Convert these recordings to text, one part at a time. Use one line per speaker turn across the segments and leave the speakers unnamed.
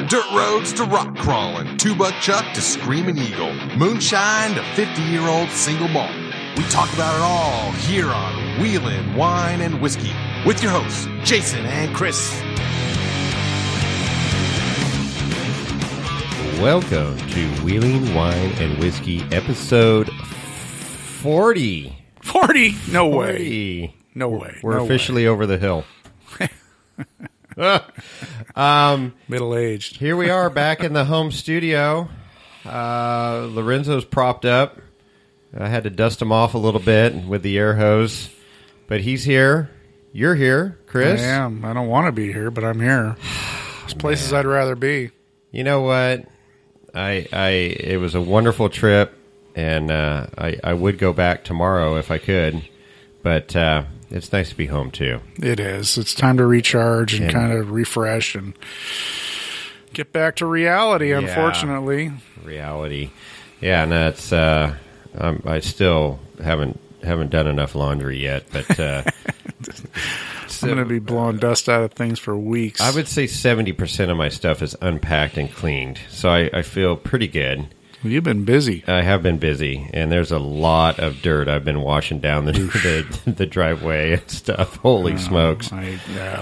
dirt roads to rock crawling, two-buck chuck to screaming eagle, moonshine to 50-year-old single malt. We talk about it all here on Wheelin' Wine and Whiskey with your hosts, Jason and Chris.
Welcome to Wheeling Wine and Whiskey, episode 40.
40? No
40.
way. No way.
We're
No
officially over the hill.
Middle-aged.
Here we are back in the home studio. Lorenzo's propped up. I had to dust him off a little bit with the air hose. But he's here. You're here, Chris.
I am. I don't want to be here, but I'm here. There's places I'd rather be.
You know what? It was a wonderful trip, and I would go back tomorrow if I could, but it's nice to be home too.
It is. It's time to recharge and kind of refresh and get back to reality, unfortunately.
Reality. Yeah, and that's I still haven't done enough laundry yet, but
I'm going to be blowing dust out of things for weeks.
I would say 70% of my stuff is unpacked and cleaned, so I feel pretty good.
Well, you've been busy.
I have been busy, and there's a lot of dirt I've been washing down the driveway and stuff. Holy smokes.
All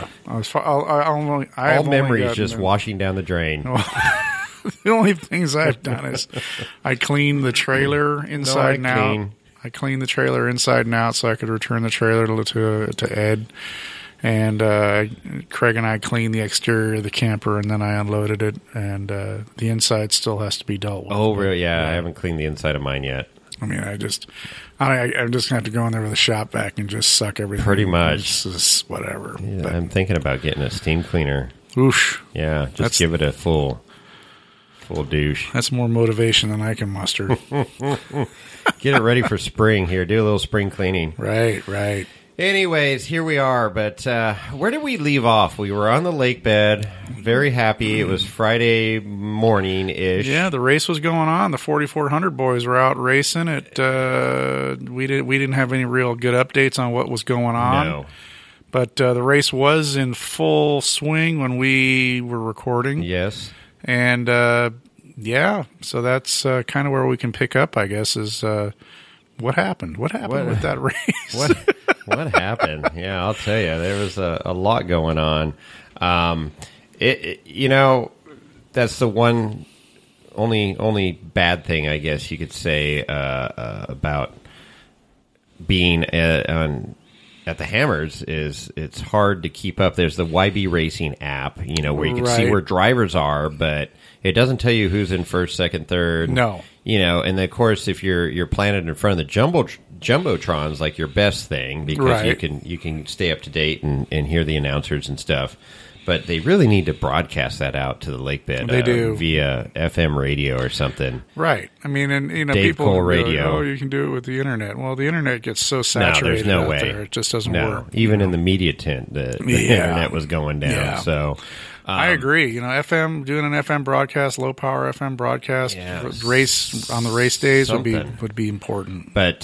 memories just washing down the drain.
The only things I've done is I cleaned the trailer inside and out. I cleaned the trailer inside and out so I could return the trailer to Ed. And Craig and I cleaned the exterior of the camper, and then I unloaded it, and the inside still has to be dealt with.
Oh, really? Yeah, I haven't cleaned the inside of mine yet.
I mean, I'm just going to have to go in there with a shop vac and just suck everything.
Pretty much.
It's just whatever.
Yeah, but I'm thinking about getting a steam cleaner.
Oosh.
Yeah, give it a full douche.
That's more motivation than I can muster.
Get it ready for spring here. Do a little spring cleaning.
Right.
Anyways, here we are, but where did we leave off? We were on the lake bed, very happy. It was Friday morning-ish.
Yeah, the race was going on. The 4,400 boys were out racing. We didn't have any real good updates on what was going on.
No.
But the race was in full swing when we were recording.
Yes.
And, so that's kind of where we can pick up, I guess, is what happened. What happened with that race?
What happened? Yeah, I'll tell you. There was a lot going on. That's the one only bad thing, I guess you could say, about being at the Hammers is it's hard to keep up. There's the YB Racing app, where you can see where drivers are, but it doesn't tell you who's in first, second, third.
No.
And of course, if you're planted in front of the Jumbotron's like your best thing because you can stay up to date and hear the announcers and stuff. But they really need to broadcast that out to the lake bed.
They do
via FM radio or something.
Right. I mean, and
Dave
people
Cole radio.
you can do it with the internet. Well, the internet gets so saturated.
No, there's no
out
way.
there, it just doesn't work.
Even in the media tent, the internet was going down.
Yeah.
So
I agree. FM, doing an FM broadcast, low power FM broadcast, race on the race days would be important.
But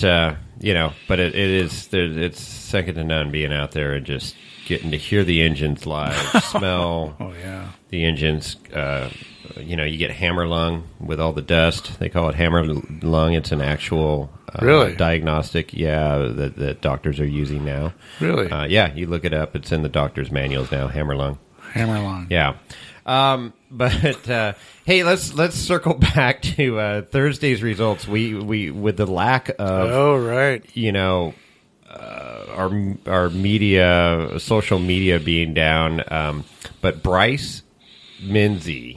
it's second to none being out there and just getting to hear the engines live, smell the engines. You get hammer lung with all the dust. They call it hammer lung. It's an actual diagnostic, that doctors are using now.
Really?
You look it up. It's in the doctor's manuals now, hammer lung.
Hammer lung.
Yeah. Hey, let's circle back to Thursday's results. We with the lack of our media, social media being down, but Bryce Menzies,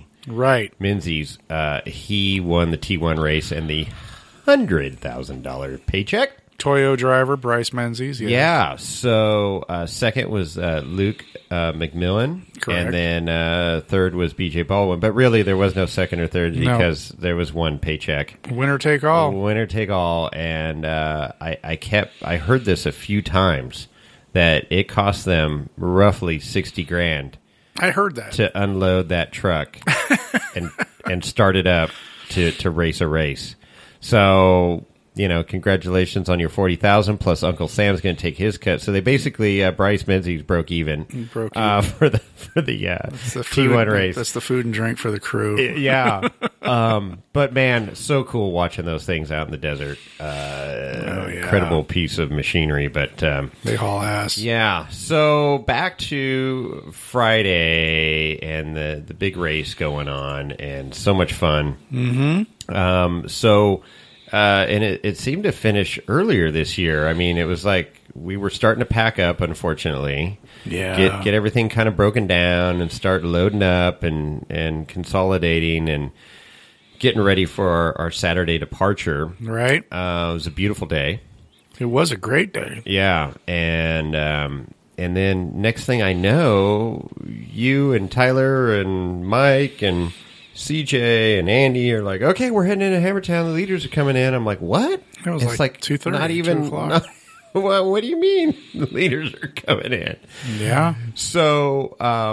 he won the T1 race and the $100,000 paycheck.
Toyo driver Bryce Menzies.
Yeah. So second was Luke McMillan.
Correct.
And then third was BJ Baldwin. But really, there was no second or third because there was one paycheck.
Winner take all.
Winner take all. And I heard this a few times that it cost them roughly $60,000.
I heard that
to unload that truck and start it up to race a race. So congratulations on your 40,000. Plus, Uncle Sam's going to take his cut. So they basically Bryce Menzies broke even. For the T1 race.
That's the food and drink for the crew.
Yeah. But man, so cool watching those things out in the desert. Incredible piece of machinery. But
they haul ass.
Yeah. So back to Friday and the big race going on, and so much fun. Mm-hmm. And it seemed to finish earlier this year. I mean, it was like we were starting to pack up, unfortunately.
Yeah.
Get everything kind of broken down and start loading up and consolidating and getting ready for our Saturday departure.
Right.
It was a beautiful day.
It was a great day.
Yeah. And then next thing I know, you and Tyler and Mike and CJ and Andy are like, okay, we're heading into Hammertown. The leaders are coming in. I'm like, what?
It was
it's
like 2:30,
not even.
2 o'clock.
Well, what do you mean the leaders are coming in?
Yeah.
So,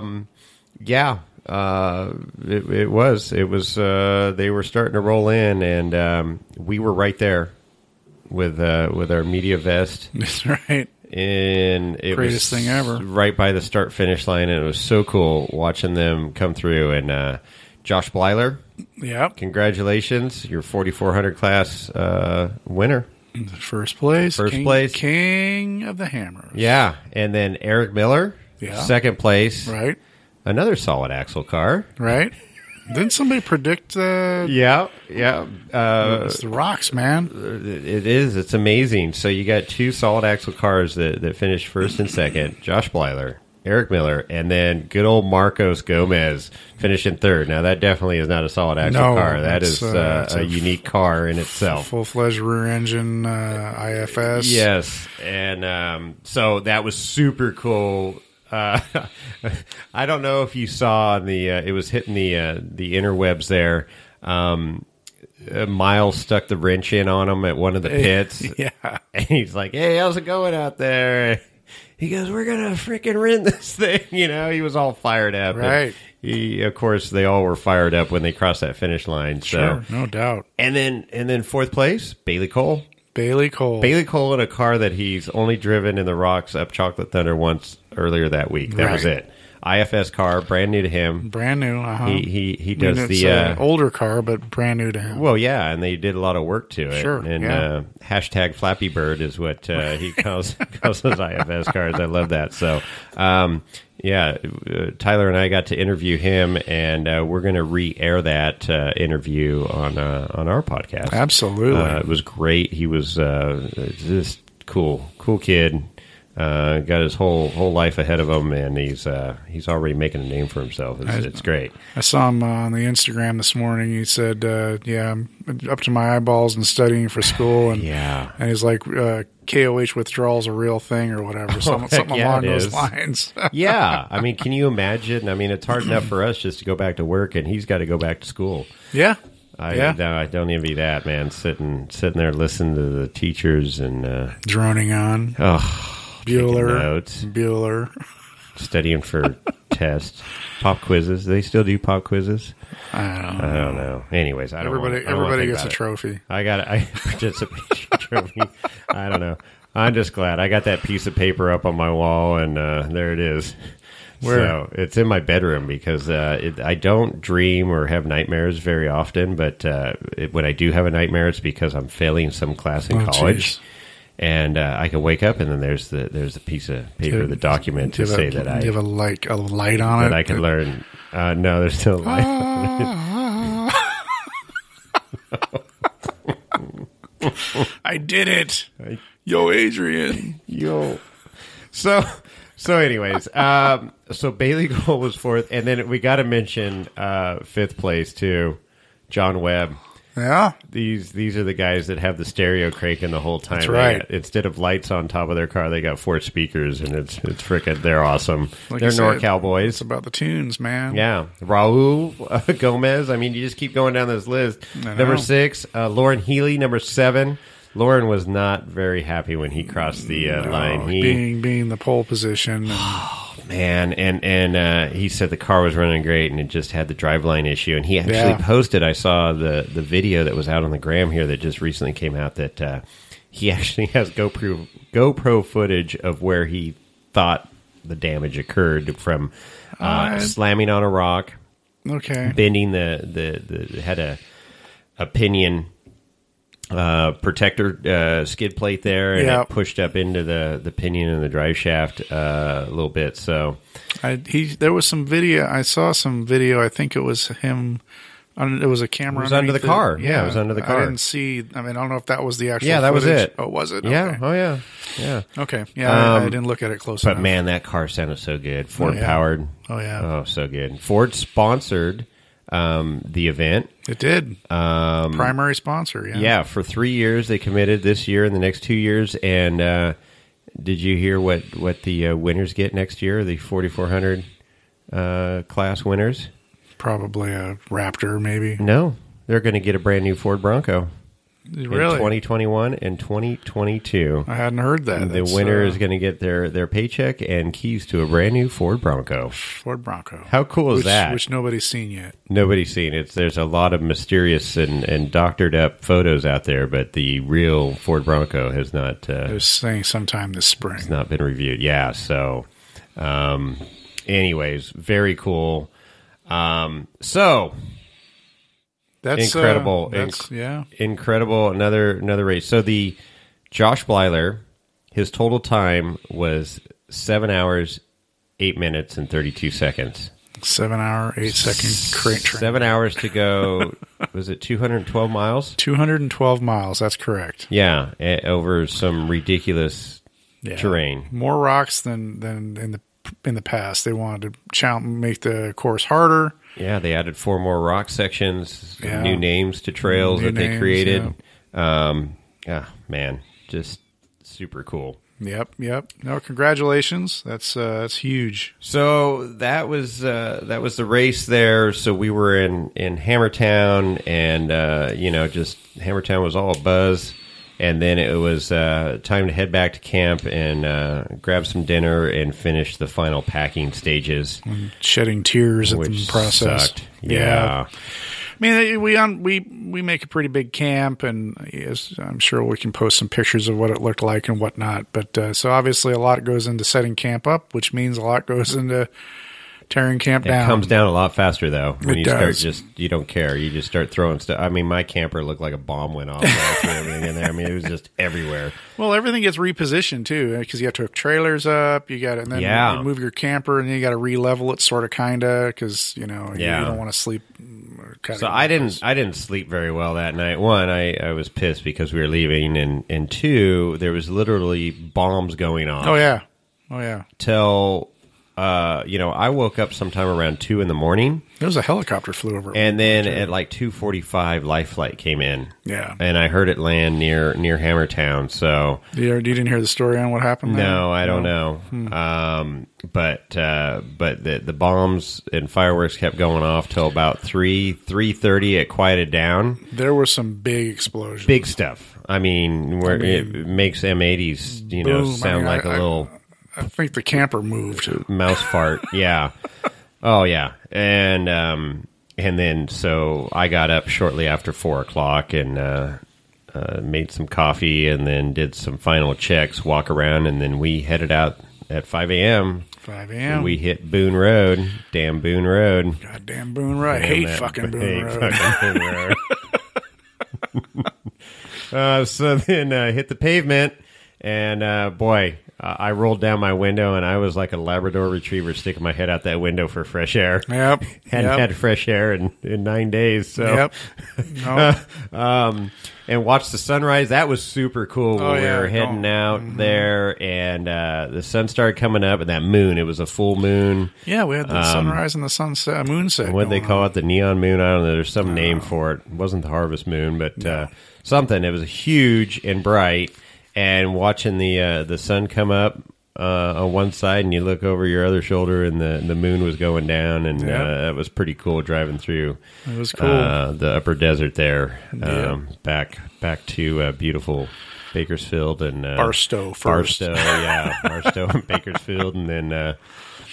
it was. They were starting to roll in, and we were right there with our media vest.
That's right.
And it
Greatest
was
thing ever.
Right by the start finish line, and it was so cool watching them come through. And Josh Blyler,
yep,
congratulations, your 4,400 class winner.
First place.
Place.
King of the Hammers.
Yeah. And then Eric Miller, second place.
Right.
Another solid axle car.
Right. Didn't somebody predict
Yeah.
it's the rocks, man.
It is. It's amazing. So you got two solid axle cars that finished first and second. Josh Blyler, Eric Miller, and then good old Marcos Gomez finishing third. Now, that definitely is not a solid axle car. That is a unique car in itself.
Full-fledged rear engine IFS.
Yes. And so that was super cool. I don't know if you saw it was hitting the interwebs there. Miles stuck the wrench in on him at one of the pits.
Yeah.
And he's like, hey, how's it going out there? He goes, we're going to freaking rent this thing. He was all fired up.
Right.
Of course, they all were fired up when they crossed that finish line.
Sure, no doubt.
And then fourth place, Bailey Cole.
Bailey Cole in
a car that he's only driven in the rocks up Chocolate Thunder once earlier that week. That was it. IFS car, brand new to him.
Brand new.
He does
it's older car, but brand new to him.
Well, yeah, and they did a lot of work to it.
Sure.
And hashtag Flappy Bird is what he calls those IFS cars. I love that. So, Tyler and I got to interview him, and we're going to re-air that interview on our podcast.
Absolutely.
It was great. He was just cool kid. Got his whole life ahead of him, and he's already making a name for himself. It's great.
I saw him on the Instagram this morning. He said, I'm up to my eyeballs in studying for school. And, and he's like, KOH withdrawal's a real thing or whatever. Something along those lines.
Yeah. I mean, can you imagine? I mean, it's hard enough for us just to go back to work, and he's got to go back to school.
Yeah.
I don't envy that, man. Sitting there listening to the teachers and
droning on.
Oh,
Bueller.
Studying for tests. Pop quizzes. Do they still do pop quizzes?
I
don't know. Anyways,
everybody gets a trophy.
I got a participation trophy. I don't know. I'm just glad I got that piece of paper up on my wall, and there it is. So it's in my bedroom because I don't dream or have nightmares very often, but when I do have a nightmare, it's because I'm failing some class in college. Geez. And I can wake up, and then there's the piece of paper, the document to say that I
have a light on
that
it.
I can learn. No, there's no light on
it. I did it. Yo, Adrian.
Yo. So anyways, so Bailey Cole was fourth, and then we got to mention fifth place too, John Webb.
Yeah.
These are the guys that have the stereo cranking the whole time.
That's right.
Instead of lights on top of their car, they got 4 speakers, and it's freaking, they're awesome.
Like
they're NorCal boys.
It's about the tunes, man.
Yeah. Raul Gomez. I mean, you just keep going down this list. Number 6, Lauren Healy. Number 7. Lauren was not very happy when he crossed the line.
Being the pole position.
man, and he said the car was running great, and it just had the driveline issue. And he actually posted. I saw the video that was out on the gram here that just recently came out. That he actually has GoPro footage of where he thought the damage occurred from slamming on a rock.
Okay,
bending the had a pinion protector skid plate there, and it pushed up into the pinion and the drive shaft a little bit. So
there was some video. I saw some video. I think it was him. It was a camera.
It was under the car. Yeah, it was under the car.
I didn't see. I mean, I don't know if that was the actual.
Yeah, that
footage.
was it.
Oh, was it?
Yeah.
Okay.
Oh, yeah. Yeah.
Okay. Yeah, I didn't look at it close enough.
But man, that car sounded so good. Ford powered.
Oh yeah.
Oh, so good. Ford sponsored the event.
It did. Primary sponsor. Yeah.
Yeah. For 3 years, they committed this year and the next 2 years. And did you hear what the winners get next year? The 4,400 class winners.
Probably a Raptor, maybe.
No, they're going to get a brand new Ford Bronco.
Really?
In 2021 and 2022.
I hadn't heard that.
The winner is going to get their paycheck and keys to a brand new Ford Bronco.
Ford Bronco.
How cool is that?
Which nobody's seen yet.
Nobody's seen it. There's a lot of mysterious and doctored up photos out there, but the real Ford Bronco has not.
They're saying sometime this spring.
It's not been reviewed. Yeah. So, anyways, very cool. So
that's
incredible. Incredible. Another race. So the Josh Blyler, his total time was 7 hours, 8 minutes, and 32 seconds.
7 hour, 8 second crate train.
7 hours to go. Was it 212 miles?
212 miles. That's correct.
Yeah. Over some ridiculous terrain.
More rocks than in the past. They wanted to make the course harder.
Yeah, they added 4 more rock sections, new names to trails they created. Yeah. Man, just super cool.
Yep. No, congratulations. That's huge.
So that was the race there. So we were in Hammertown, and just Hammertown was all a buzz. And then it was time to head back to camp and grab some dinner and finish the final packing stages.
Shedding tears at the process.
Sucked. Yeah.
I mean, we make a pretty big camp, and I'm sure we can post some pictures of what it looked like and whatnot. But so obviously a lot goes into setting camp up, which means a lot goes into tearing camp down.
It comes down a lot faster, though, when you
does.
start you don't care. You just start throwing stuff. I mean, my camper looked like a bomb went off after everything in there. I mean, it was just everywhere.
Well, everything gets repositioned, too, because you have to hook trailers up. You got to, and then you move your camper, and then you got to re-level it, sort of, kind of, because, you don't want to sleep.
So I didn't sleep very well that night. One, I was pissed because we were leaving, and two, there was literally bombs going off.
Oh, yeah.
Till... I woke up sometime around 2 a.m.
There was a helicopter flew over.
And then at like 2:45, Life Flight came in.
Yeah.
And I heard it land near Hammertown. So
you didn't hear the story on what happened there?
No, I don't know. But the bombs and fireworks kept going off till about 3:30. It quieted down.
There were some big explosions.
Big stuff. I mean, it makes M80s,
boom.
sound like a little...
I think the camper moved.
Mouse fart, yeah. Oh, yeah. And then so I got up shortly after 4 o'clock and made some coffee and then did some final checks, walk around, and then we headed out at 5 a.m.
5 a.m.
We hit Boone Road. Damn Boone Road.
Goddamn Boone Road. I hate fucking Boone Road.
Fucking Boone Road. So then hit the pavement, and boy... I rolled down my window, and I was like a Labrador Retriever sticking my head out that window for fresh air.
Yep.
Hadn't had fresh air in 9 days. So.
Yep.
And watched the sunrise. That was super cool when we were heading out there, and the sun started coming up, and that moon, it was a full moon.
Yeah, we had the sunrise and the sunset, moonset.
What they call it, the neon moon? I don't know. There's some name for it. It wasn't the harvest moon, but something. It was huge and bright. And watching the sun come up on one side, and you look over your other shoulder, and the moon was going down, and that was pretty cool driving through.
It was cool.
The upper desert there, back to beautiful Bakersfield and
Barstow first.
Barstow and Bakersfield, and then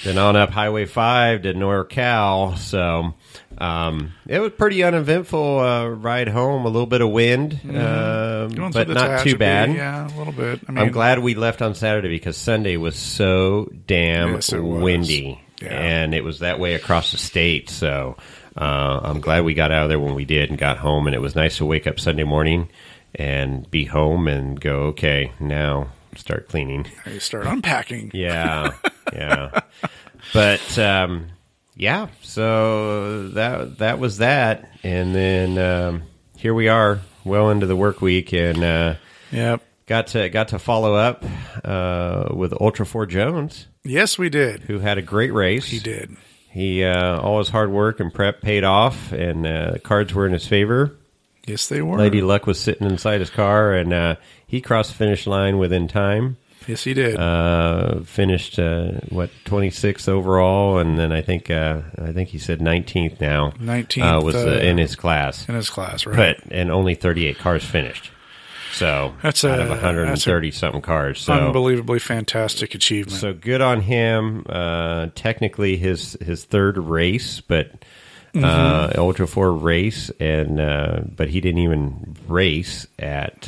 then on up Highway 5 to NorCal. So it was pretty uneventful ride home. A little bit of wind, but not too bad.
Yeah, a little bit. I mean,
I'm glad we left on Saturday because Sunday was so damn windy. Yeah. And it was that way across the state. So I'm glad we got out of there when we did and got home. And it was nice to wake up Sunday morning and be home and go, okay, now start cleaning.
You start unpacking.
Yeah. But, yeah, so that was that. And then here we are, well into the work week. And got to follow up with Ultra 4 Jones.
Yes, we did.
Who had a great race.
He did.
He all his hard work and prep paid off, and the cards were in his favor.
Yes, they were.
Lady Luck was sitting inside his car, and he crossed the finish line within time.
Yes, he did.
Finished 26th overall, and then I think he said 19th now.
19th
was in his class.
In his class, right?
And only 38 cars finished. So
that's
out of 130 something cars. So
unbelievably fantastic achievement.
So good on him. Technically his third race, but Ultra 4 race, and but he didn't even race at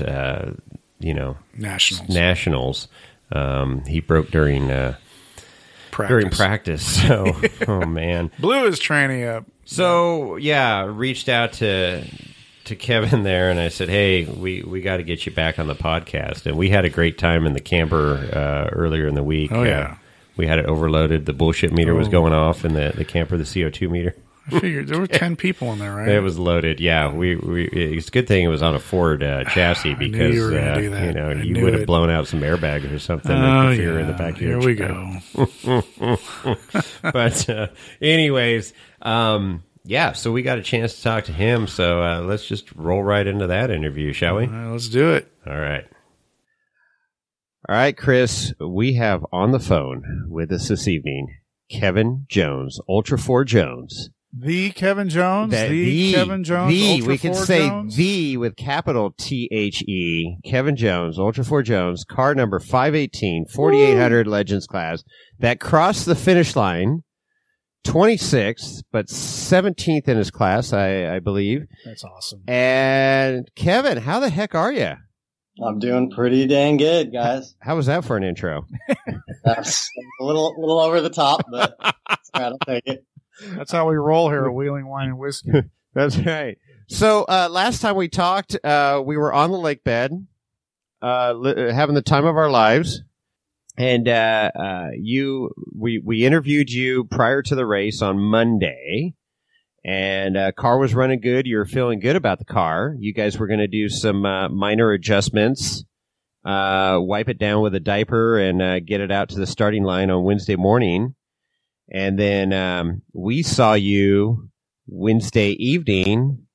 nationals. He broke during practice. So oh man,
blew his tranny up.
So yeah, reached out to Kevin there, and I said, hey, we got to get you back on the podcast. And we had a great time in the camper earlier in the week.
Oh, yeah.
We had it overloaded. The bullshit meter was going off in the camper, the CO2 meter.
I figured there were 10 people in there, right?
It was loaded, yeah. It's a good thing it was on a Ford chassis because
you were gonna do that.
You would have blown out some airbags or something in the back of your
Here we go.
But anyways, yeah, so we got a chance to talk to him, so let's just roll right into that interview, shall we?
All right, let's do it.
All right, Chris, we have on the phone with us this evening Kevin Jones, Ultra 4 Jones.
The Kevin Jones? Kevin Jones?
We can say
Jones?
the with capital THE, Kevin Jones, Ultra 4 Jones, car number 518, 4800 Legends class, that crossed the finish line 26th, but 17th in his class, I believe.
That's awesome.
And Kevin, how the heck are you?
I'm doing pretty dang good, guys.
How was that for an intro?
That's a little over the top, but I'll take it.
That's how we roll here at Wheeling Wine and Whiskey.
That's right. So last time we talked, we were on the lake bed, having the time of our lives. And we interviewed you prior to the race on Monday, and car was running good. You were feeling good about the car. You guys were going to do some minor adjustments, wipe it down with a diaper, and get it out to the starting line on Wednesday morning. And then we saw you Wednesday evening,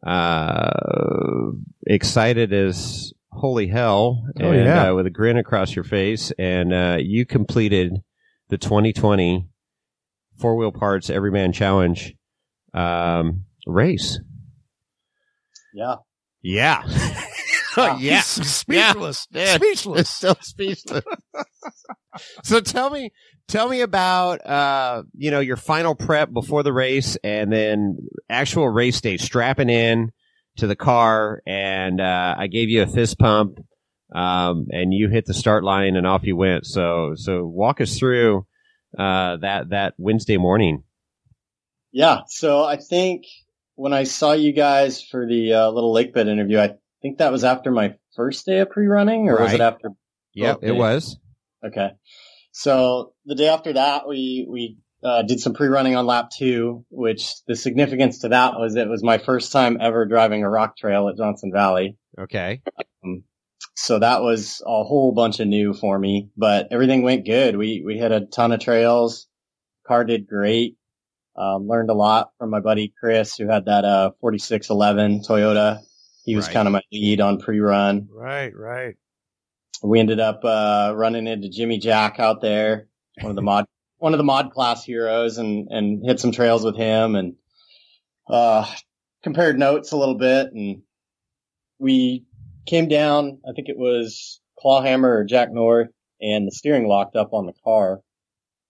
excited as holy hell, and with a grin across your face, and you completed the 2020 4-wheel parts Everyman Challenge race.
Yeah.
Yeah.
He's speechless.
Yeah.
Speechless.
Still speechless. So tell me about your final prep before the race, and then actual race day, strapping in to the car, and I gave you a fist pump, and you hit the start line, and off you went. So walk us through that Wednesday morning.
Yeah. So I think when I saw you guys for the little lake bed interview, I think that was after my first day of pre-running, or was it after?
Yeah, it was.
Okay. So the day after that, we did some pre-running on lap 2, which the significance to that was it was my first time ever driving a rock trail at Johnson Valley.
Okay.
So that was a whole bunch of new for me, but everything went good. We hit a ton of trails. Car did great. Learned a lot from my buddy Chris, who had that 4611 Toyota. He was kind of my lead on pre-run.
Right.
We ended up running into Jimmy Jack out there, one of the mod class heroes, and hit some trails with him, and compared notes a little bit, and we came down. I think it was Clawhammer or Jack North, and the steering locked up on the car.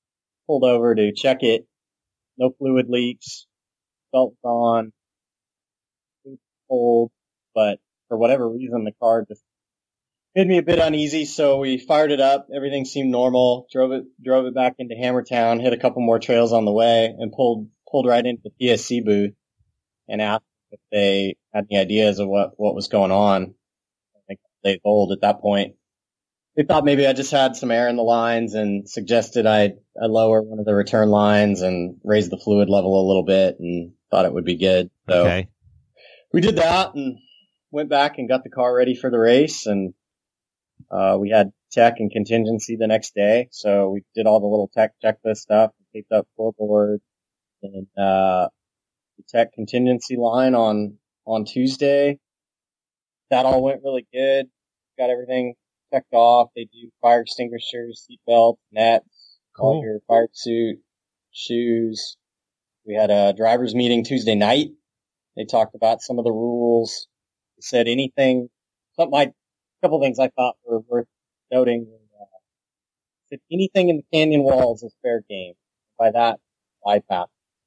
pulled over to check it. No fluid leaks. Belt's on. It's cold, but for whatever reason, the car just made me a bit uneasy. So we fired it up. Everything seemed normal. Drove it back into Hammertown. Hit a couple more trails on the way, and pulled right into the PSC booth and asked if they had any ideas of what was going on. I think days old at that point. They thought maybe I just had some air in the lines and suggested I lower one of the return lines and raise the fluid level a little bit, and thought it would be good. So
okay.
We did that and went back and got the car ready for the race, and we had tech and contingency the next day. So we did all the little tech checklist stuff, taped up floorboard, and the tech contingency line on Tuesday. That all went really good. Got everything checked off. They do fire extinguishers, seatbelts, nets, all your fire suit, shoes. We had a driver's meeting Tuesday night. They talked about some of the rules. They said a couple things I thought were worth noting. Said anything in the canyon walls is fair game. By that, bypass.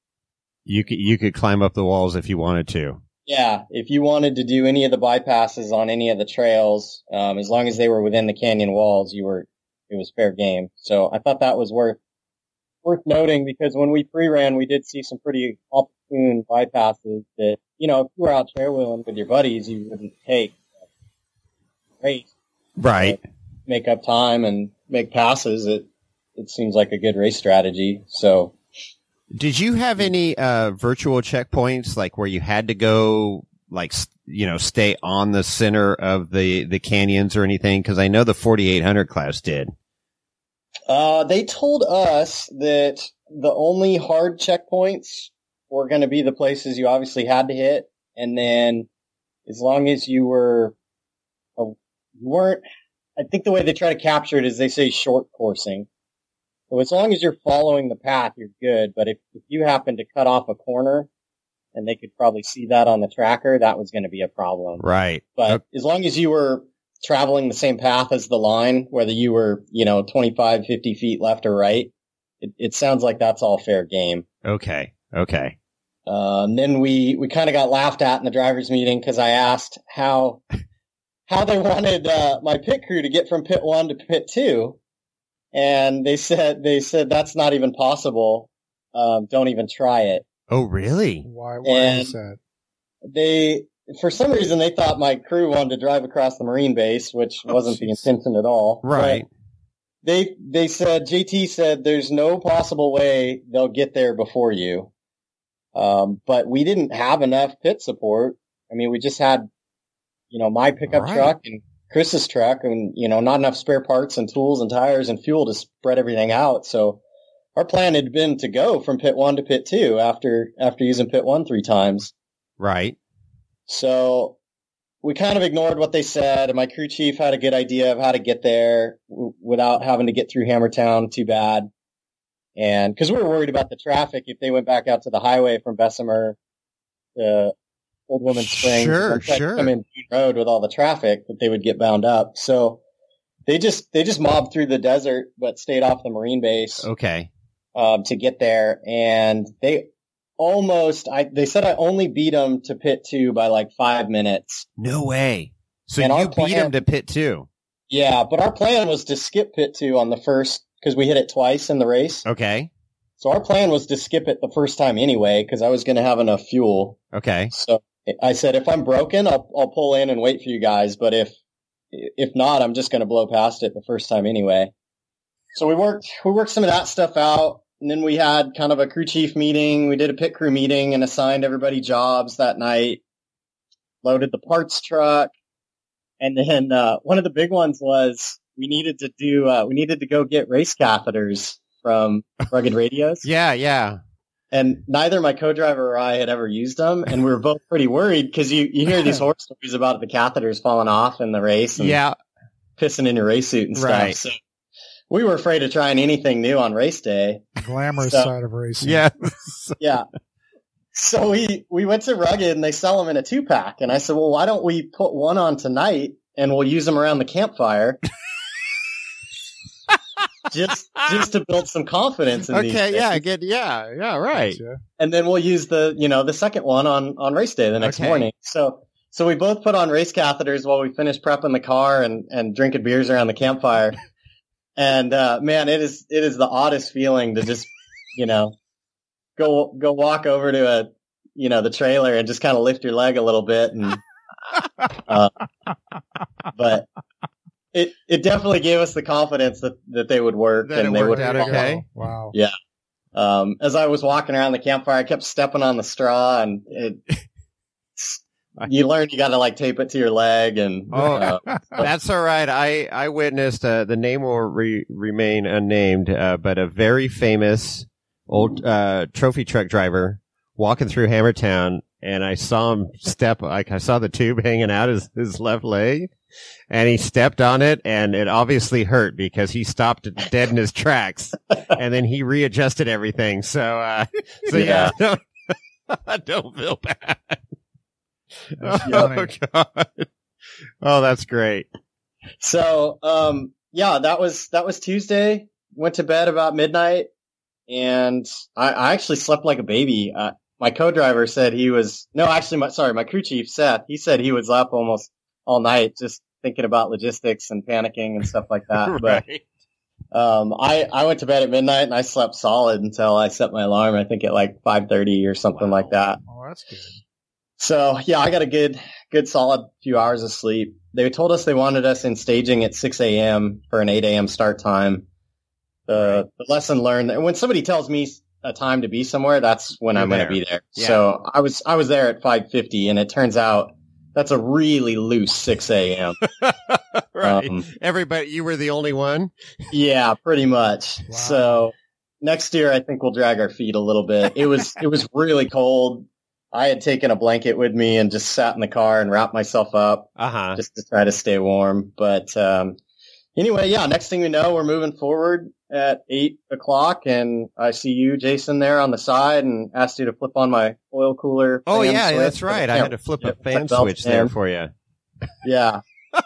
You could climb up the walls if you wanted to.
Yeah, if you wanted to do any of the bypasses on any of the trails, as long as they were within the canyon walls, it was fair game. So I thought that was worth noting, because when we pre-ran, we did see some pretty opportune bypasses that, if you were out trail wheeling with your buddies, you wouldn't take race.
Right.
Make up time and make passes. It seems like a good race strategy. So.
Did you have any virtual checkpoints, like where you had to go, like, stay on the center of the canyons or anything? Because I know the 4800 class did.
They told us that the only hard checkpoints were going to be the places you obviously had to hit, and then as long as you weren't. I think the way they try to capture it is they say short coursing. So as long as you're following the path, you're good. But if you happen to cut off a corner, and they could probably see that on the tracker, that was going to be a problem.
Right.
But as long as you were traveling the same path as the line, whether you were, 25, 50 feet left or right, it sounds like that's all fair game.
Okay.
And then we kind of got laughed at in the driver's meeting because I asked how they wanted my pit crew to get from pit 1 to pit 2. And they said that's not even possible. Don't even try it.
Oh, really?
Why is that?
For some reason, they thought my crew wanted to drive across the Marine base, which wasn't the intention at all.
Right.
But they said, JT said, there's no possible way they'll get there before you. But we didn't have enough pit support. I mean, we just had, my pickup truck and Chris's truck, and not enough spare parts and tools and tires and fuel to spread everything out. So our plan had been to go from pit 1 to pit 2 after using pit 1 3 times.
Right.
So we kind of ignored what they said, and my crew chief had a good idea of how to get there without having to get through Hammertown too bad. And because we were worried about the traffic if they went back out to the highway from Bessemer to Old Woman Springs,
sure.
come in road with all the traffic, that they would get bound up. So they just mobbed through the desert, but stayed off the Marine base.
Okay.
To get there, and they said I only beat them to pit 2 by like 5 minutes.
No way. So you beat them to pit 2?
Yeah, but our plan was to skip pit 2 on the first, because we hit it twice in the race.
Okay.
So our plan was to skip it the first time anyway, because I was going to have enough fuel.
Okay.
So I said, if I'm broken, I'll pull in and wait for you guys. But if not, I'm just going to blow past it the first time anyway. So we worked some of that stuff out. And then we had kind of a crew chief meeting. We did a pit crew meeting and assigned everybody jobs that night. Loaded the parts truck. And then one of the big ones was we needed to go get race catheters from Rugged Radios.
Yeah.
And neither my co-driver or I had ever used them, and we were both pretty worried because you hear these horror stories about the catheters falling off in the race and pissing in your race suit and stuff.
Right.
So we were afraid of trying anything new on race day.
Glamorous side of racing.
Yeah.
Yeah. So we went to Rugged, and they sell them in a 2-pack. And I said, well, why don't we put one on tonight, and we'll use them around the campfire? just to build some confidence in these things.
Right.
And then we'll use the second one on race day the next morning. So we both put on race catheters while we finish prepping the car and drinking beers around the campfire. And man, it is the oddest feeling to just, go walk over to the trailer and just kind of lift your leg a little bit. And, but it definitely gave us the confidence that they would work and they would
out okay.
Wow.
Yeah. As I was walking around the campfire, I kept stepping on the straw and you learn you got to like tape it to your leg and,
that's all right. I witnessed, the name will remain unnamed, but a very famous old, trophy truck driver walking through Hammertown, and I saw him I saw the tube hanging out his left leg, and he stepped on it, and it obviously hurt because he stopped dead in his tracks, and then he readjusted everything. So yeah, don't feel bad. Oh God. Oh, that's great.
So, that was Tuesday. Went to bed about midnight, and I actually slept like a baby. My co-driver said my crew chief, Seth, he said he was up almost all night just thinking about logistics and panicking and stuff like that.
Right.
But, I went to bed at midnight and I slept solid until I set my alarm, I think at like 5:30 or something like that.
Oh, that's good.
So yeah, I got a good solid few hours of sleep. They told us they wanted us in staging at 6 a.m. for an 8 a.m. start time. The lesson learned, when somebody tells me a time to be somewhere, that's when I'm going to be there. Yeah. So I was there at 5:50, and it turns out that's a really loose 6 a.m.
Right. Everybody, you were the only one?
Yeah, pretty much. Wow. So next year, I think we'll drag our feet a little bit. It was really cold. I had taken a blanket with me and just sat in the car and wrapped myself up just to try to stay warm. But anyway, yeah, next thing we know, we're moving forward at 8 o'clock, and I see you, Jason, there on the side, and asked you to flip on my oil cooler.
Oh, yeah, that's right. I had to flip a fan switch there for you.
Yeah.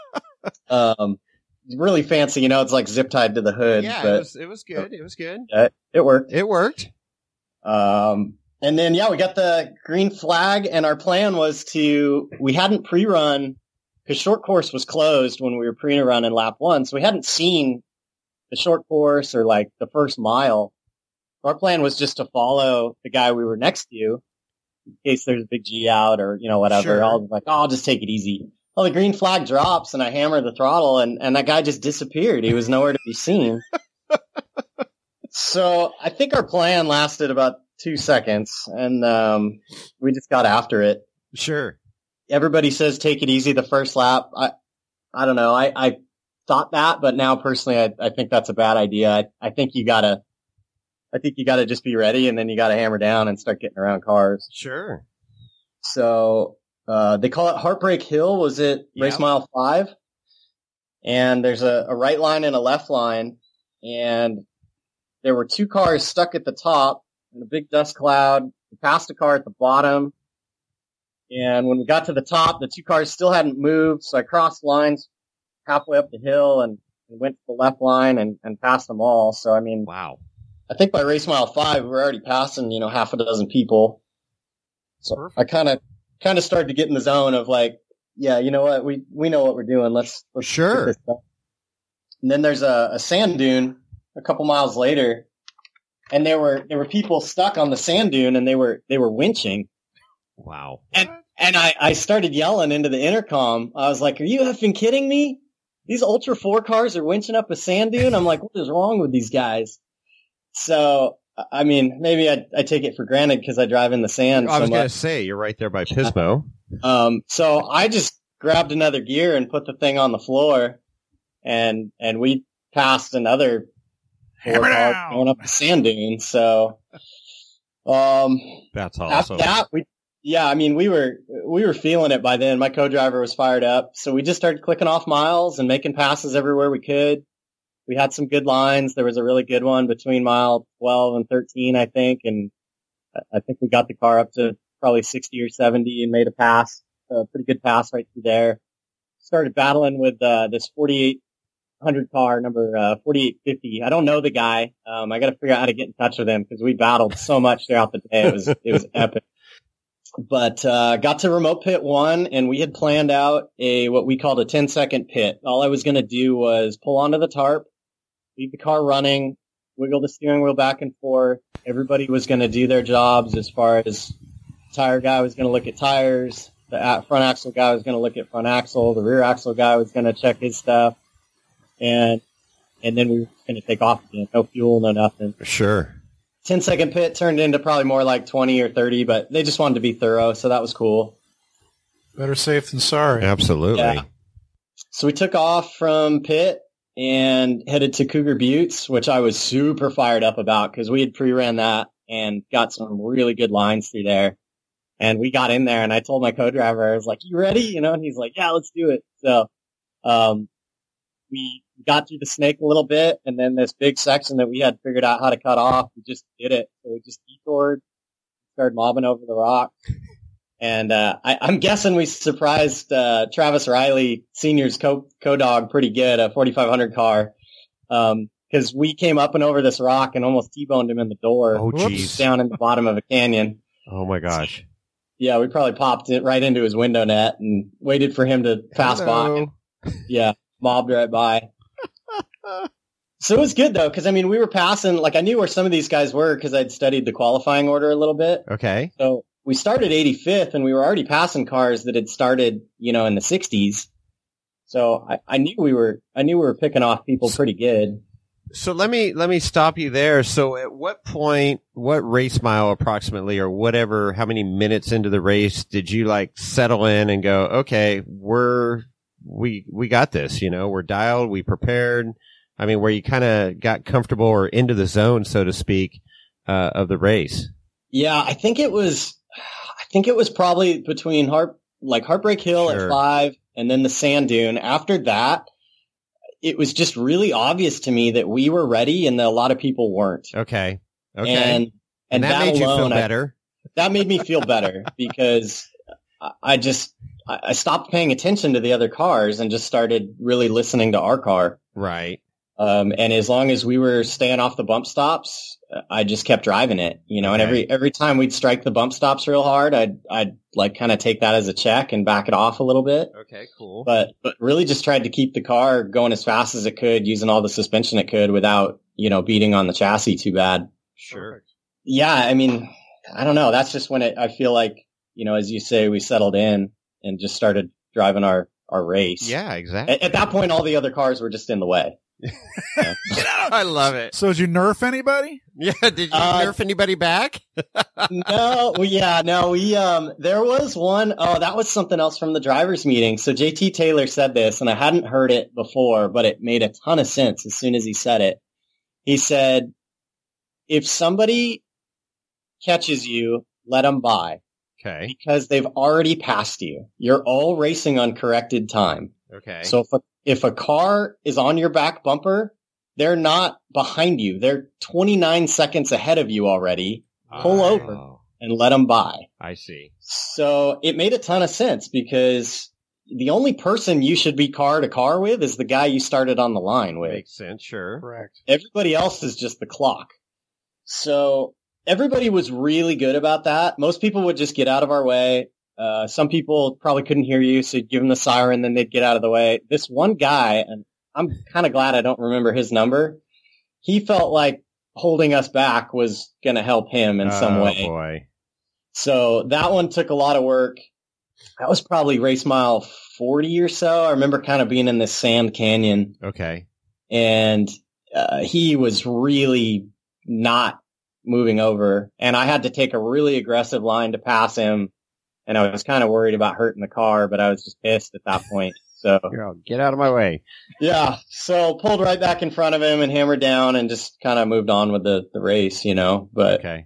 Really fancy, it's like zip tied to the hood.
Yeah,
but,
it was good. It was good.
It worked.
It worked.
And then, we got the green flag, and our plan was we hadn't pre-run, because short course was closed when we were pre-running lap 1, so we hadn't seen the short course or like the first mile. Our plan was just to follow the guy we were next to in case there's a big G out or, whatever. Sure. I'll just take it easy. Well, the green flag drops and I hammer the throttle and that guy just disappeared. He was nowhere to be seen. So I think our plan lasted about 2 seconds and, we just got after it.
Sure.
Everybody says take it easy the first lap. I don't know. I thought that, but now personally, I think that's a bad idea. I think you gotta just be ready, and then you gotta hammer down and start getting around cars.
Sure.
So, they call it Heartbreak Hill. Was it race mile 5? And there's a right line and a left line, and there were 2 cars stuck at the top in a big dust cloud. We passed a car at the bottom. And when we got to the top, the 2 cars still hadn't moved, so I crossed lines halfway up the hill and went to the left line and passed them all. So, I mean,
wow.
I think by race mile 5, we were already passing, half a dozen people. So perfect. I kind of started to get in the zone of like, yeah, you know what? We know what we're doing. Let's
sure.
Get this done. And then there's a sand dune a couple miles later, and there were people stuck on the sand dune and they were winching.
Wow.
And I started yelling into the intercom. I was like, are you effing kidding me? These Ultra 4 cars are winching up a sand dune. I'm like, what is wrong with these guys? So, I mean, maybe I take it for granted because I drive in the sand.
I was going to say, you're right there by Pismo.
So I just grabbed another gear and put the thing on the floor, and we passed another 4 cars going up the sand dune. So,
that's awesome.
After that, we were feeling it by then. My co-driver was fired up. So we just started clicking off miles and making passes everywhere we could. We had some good lines. There was a really good one between mile 12 and 13, I think. And I think we got the car up to probably 60 or 70 and made a pass, a pretty good pass right through there. Started battling with, this 48 100 car, number 4850. I don't know the guy. I got to figure out how to get in touch with him because we battled so much throughout the day. It was epic. But got to remote pit 1, and we had planned out what we called a 10-second pit. All I was going to do was pull onto the tarp, leave the car running, wiggle the steering wheel back and forth. Everybody was going to do their jobs as far as the tire guy was going to look at tires, the front axle guy was going to look at front axle, the rear axle guy was going to check his stuff, and then we were going to take off again. No fuel, no nothing.
Sure.
10-second pit turned into probably more like 20 or 30, but they just wanted to be thorough, so that was cool.
Better safe than sorry.
Absolutely.
Yeah. So we took off from pit and headed to Cougar Buttes, which I was super fired up about because we had pre-ran that and got some really good lines through there. And we got in there, and I told my co-driver, I was like, "You ready?" You know, and he's like, "Yeah, let's do it." So we got through the snake a little bit, and then this big section that we had figured out how to cut off, we just did it. So we just detoured, started mobbing over the rock. And I'm guessing we surprised Travis Riley Sr.'s co-dog pretty good, a 4500 car, because we came up and over this rock and almost T-boned him in the door.
Oh, geez.
Down in the bottom of a canyon.
Oh, my gosh.
Yeah, we probably popped it right into his window net and waited for him to pass by. Yeah, mobbed right by. So it was good, though, because, I mean, we were passing, like, I knew where some of these guys were because I'd studied the qualifying order a little bit.
Okay.
So we started 85th, and we were already passing cars that had started, you know, in the 60s. So I knew we were picking off people pretty good.
So let me stop you there. So at what point, what race mile approximately, or whatever, how many minutes into the race did you like settle in and go, okay, we got this, you know, we're dialed, we prepared. I mean, where you kind of got comfortable or into the zone, so to speak, of the race.
Yeah, I think it was probably between Heartbreak Hill
Sure.
at 5 and then the sand dune. After that, it was just really obvious to me that we were ready and that a lot of people weren't.
Okay.
And
that made you feel better.
That made me feel better because I stopped paying attention to the other cars and just started really listening to our car.
Right.
And as long as we were staying off the bump stops, I just kept driving it, you know,
Okay.
and every time we'd strike the bump stops real hard, I'd like kind of take that as a check and back it off a little bit.
Okay, cool.
But really just tried to keep the car going as fast as it could, using all the suspension it could without, you know, beating on the chassis too bad.
Sure.
Yeah. I mean, I don't know. That's just when I feel like, you know, as you say, we settled in and just started driving our race.
Yeah, exactly.
At that point, all the other cars were just in the way. Yeah.
I love it.
So did you nerf anybody?
Yeah, did you nerf anybody back?
No, there was one, that was something else from the drivers meeting. So JT Taylor said this, and I hadn't heard it before, but it made a ton of sense as soon as he said it. He said, if somebody catches you, let them by.
Okay.
Because they've already passed you. You're all racing on corrected time.
Okay.
So if a car is on your back bumper, they're not behind you. They're 29 seconds ahead of you already. Pull over and let them by.
I see.
So it made a ton of sense because the only person you should be car to car with is the guy you started on the line with.
Makes sense, sure.
Correct.
Everybody else is just the clock. So everybody was really good about that. Most people would just get out of our way. Some people probably couldn't hear you, so you'd give them the siren, then they'd get out of the way. This one guy, and I'm kind of glad I don't remember his number, he felt like holding us back was going to help him in some way.
Oh, boy.
So that one took a lot of work. That was probably race mile 40 or so. I remember kind of being in this sand canyon.
Okay.
And he was really not moving over. And I had to take a really aggressive line to pass him. And I was kind of worried about hurting the car, but I was just pissed at that point. So
Get out of my way.
yeah. So pulled right back in front of him and hammered down and just kind of moved on with the race, you know. But
Okay.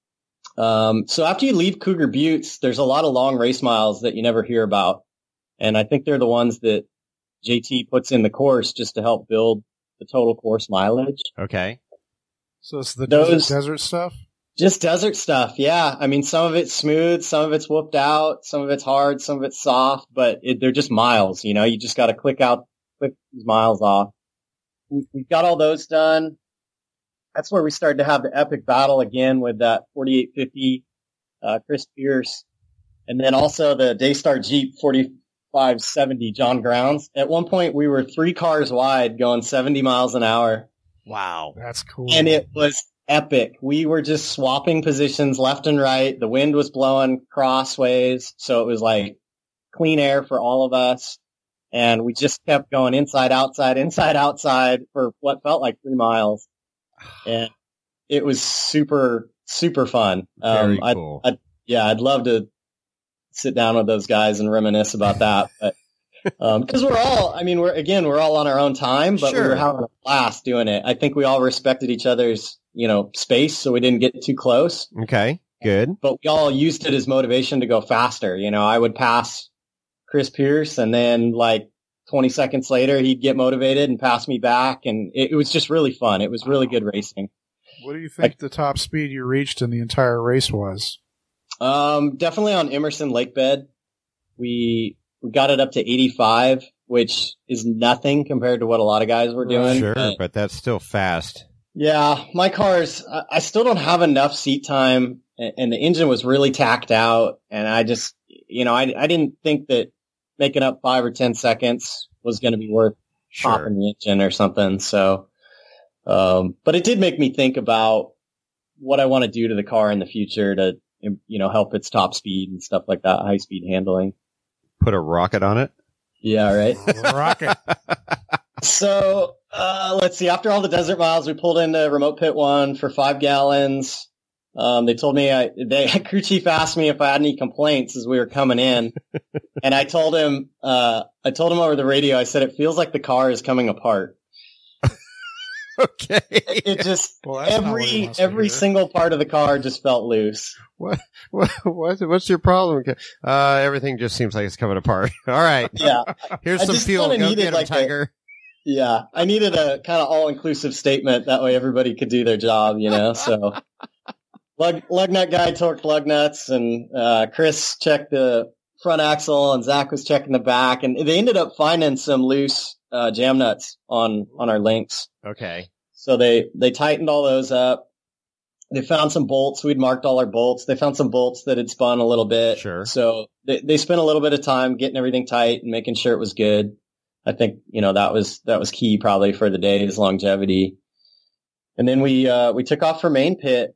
so after you leave Cougar Buttes, there's a lot of long race miles that you never hear about. And I think they're the ones that JT puts in the course just to help build the total course mileage.
Okay.
So it's the
Those-
desert stuff?
Just desert stuff, yeah. I mean, some of it's smooth, some of it's whooped out, some of it's hard, some of it's soft, but they're just miles, you know. You just got to click these miles off. we got all those done. That's where we started to have the epic battle again with that 4850 Chris Pierce. And then also the Daystar Jeep 4570 John Grounds. At one point, we were 3 cars wide going 70 miles an hour.
Wow.
That's cool.
And it was epic. We were just swapping positions left and right. The wind was blowing crossways. So it was like clean air for all of us. And we just kept going inside, outside for what felt like 3 miles. And it was super, super fun.
Very cool.
I'd love to sit down with those guys and reminisce about that. But, cause we're all on our own time, but
Sure.
we were having a blast doing it. I think we all respected each other's, space. So we didn't get too close,
Okay, good.
but we all used it as motivation to go faster. I would pass Chris Pierce and then like 20 seconds later he'd get motivated and pass me back. And it was just really fun. It was really good racing.
What do you think the top speed you reached in the entire race was?
Definitely on Emerson Lake Bed. We got it up to 85, which is nothing compared to what a lot of guys were doing.
Sure, but that's still fast.
Yeah, my cars, I still don't have enough seat time, and the engine was really tacked out, and I just, I didn't think that making up 5 or 10 seconds was going to be worth popping the engine or something. So, but it did make me think about what I want to do to the car in the future to, help its top speed and stuff like that, high speed handling.
Put a rocket on it?
Yeah, right.
Rocket.
So, let's see. After all the desert miles, we pulled into Remote Pit 1 for 5 gallons. They told me, crew chief asked me if I had any complaints as we were coming in. And I told him over the radio, I said, it feels like the car is coming apart.
Okay.
It just,
Well, that's not what he wants to
every
hear.
single part of the car just felt loose.
What's your problem? Everything just seems like it's coming apart. All right.
Yeah.
Here's
I
some
just
fuel.
kinda
Go
needed
get him,
like
Tiger.
Yeah. I needed a kind of all-inclusive statement. That way everybody could do their job, so. Lug nut guy torqued lug nuts, and Chris checked the front axle, and Zach was checking the back, and they ended up finding some loose jam nuts on our links.
Okay.
So they tightened all those up. They found some bolts. We'd marked all our bolts. They found some bolts that had spun a little bit.
Sure.
So they spent a little bit of time getting everything tight and making sure it was good. I think that was key probably for the day's longevity. And then we took off for main pit.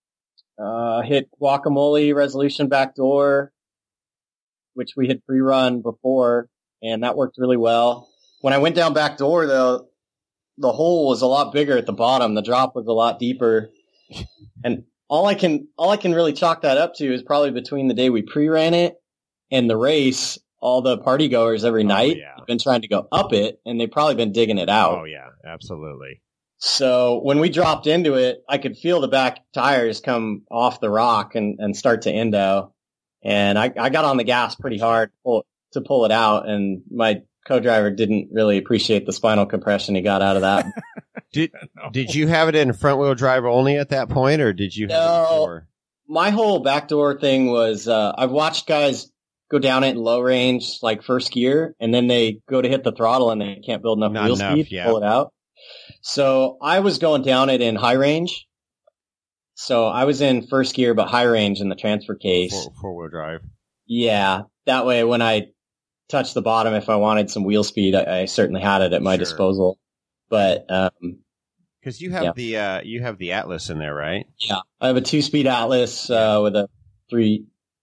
Hit Guacamole Resolution backdoor, which we had pre-run before, and that worked really well. When I went down backdoor, though, the hole was a lot bigger at the bottom. The drop was a lot deeper, and all I can really chalk that up to is probably between the day we pre-ran it and the race. All the party goers every night have been trying to go up it, and they've probably been digging it out.
Oh yeah, absolutely.
So when we dropped into it, I could feel the back tires come off the rock and start to endo. And I got on the gas pretty hard to pull it out. And my co-driver didn't really appreciate the spinal compression he got out of that.
Did you have it in front wheel drive only at that point, or did you have it before?
My whole backdoor thing was, I've watched guys go down it in low range, like first gear, and then they go to hit the throttle and they can't build enough wheel speed to pull it out. So I was going down it in high range. So I was in first gear, but high range in the transfer case.
Four-wheel drive.
Yeah. That way, when I touched the bottom, if I wanted some wheel speed, I certainly had it at my disposal. But,
because you have you have the Atlas in there, right?
Yeah. I have a 2-speed Atlas, with a 3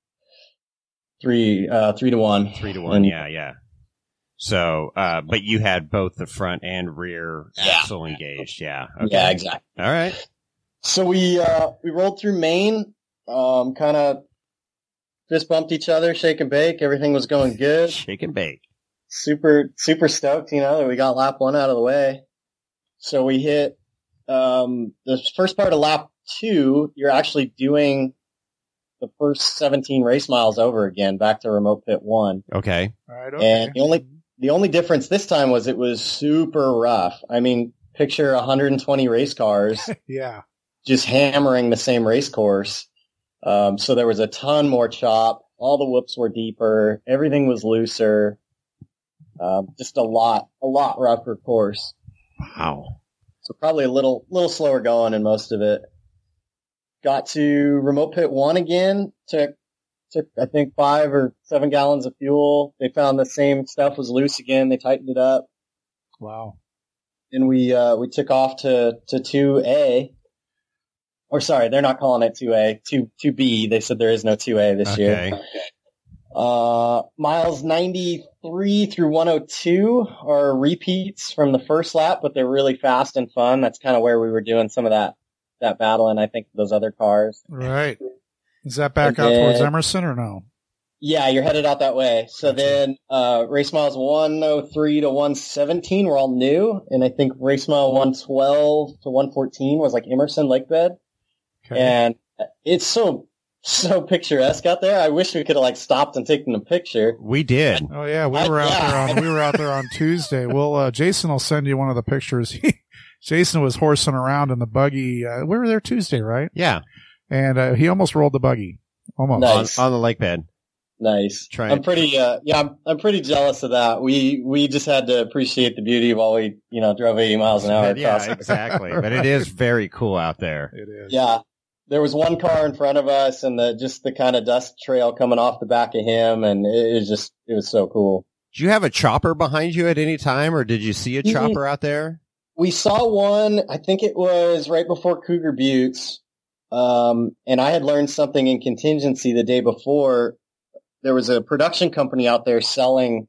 to 1.
3 to 1. Yeah. So, but you had both the front and rear axle engaged. Yeah. Okay.
Yeah, exactly.
All right.
So we rolled through Maine, kind of fist bumped each other, shake and bake. Everything was going good.
Shake and bake.
Super, super stoked, that we got lap 1 out of the way. So we hit, the first part of lap 2, you're actually doing the first 17 race miles over again, back to Remote Pit 1.
Okay.
All right. Okay.
And the only difference this time was it was super rough. I mean, picture 120 race cars.
Yeah.
Just hammering the same race course. So there was a ton more chop. All the whoops were deeper. Everything was looser. Just a lot rougher course.
Wow.
So probably a little slower going in most of it. Got to remote pit 1 again. Took I think 5 or 7 gallons of fuel. They found the same stuff was loose again. They tightened it up.
Wow.
And we took off to 2A. Or sorry, they're not calling it 2A. 2B. They said there is no 2A this year. Miles 93 through 102 are repeats from the first lap, but they're really fast and fun. That's kind of where we were doing some of that battling, I think, those other cars.
Right. Is that back out towards Emerson or no?
Yeah, you're headed out that way. So then race miles 103 to 117 were all new, and I think race mile 112 to 114 was like Emerson Lakebed. Okay. And it's so picturesque out there. I wish we could have like stopped and taken a picture.
We did.
Oh yeah, we were out there on Tuesday. Well, Jason will send you one of the pictures. Jason was horsing around in the buggy. We were there Tuesday, right?
Yeah.
And he almost rolled the buggy. Almost.
Nice.
On the lake bed.
Nice. I'm pretty I'm pretty jealous of that. We just had to appreciate the beauty while we, drove 80 miles an hour.
Yeah, exactly. But it is very cool out there.
It is.
Yeah. There was one car in front of us and the kind of dust trail coming off the back of him, and it was so cool.
Did you have a chopper behind you at any time, or did you see a chopper out there?
We saw one, I think it was right before Cougar Buttes. And I had learned something in contingency the day before. There was a production company out there selling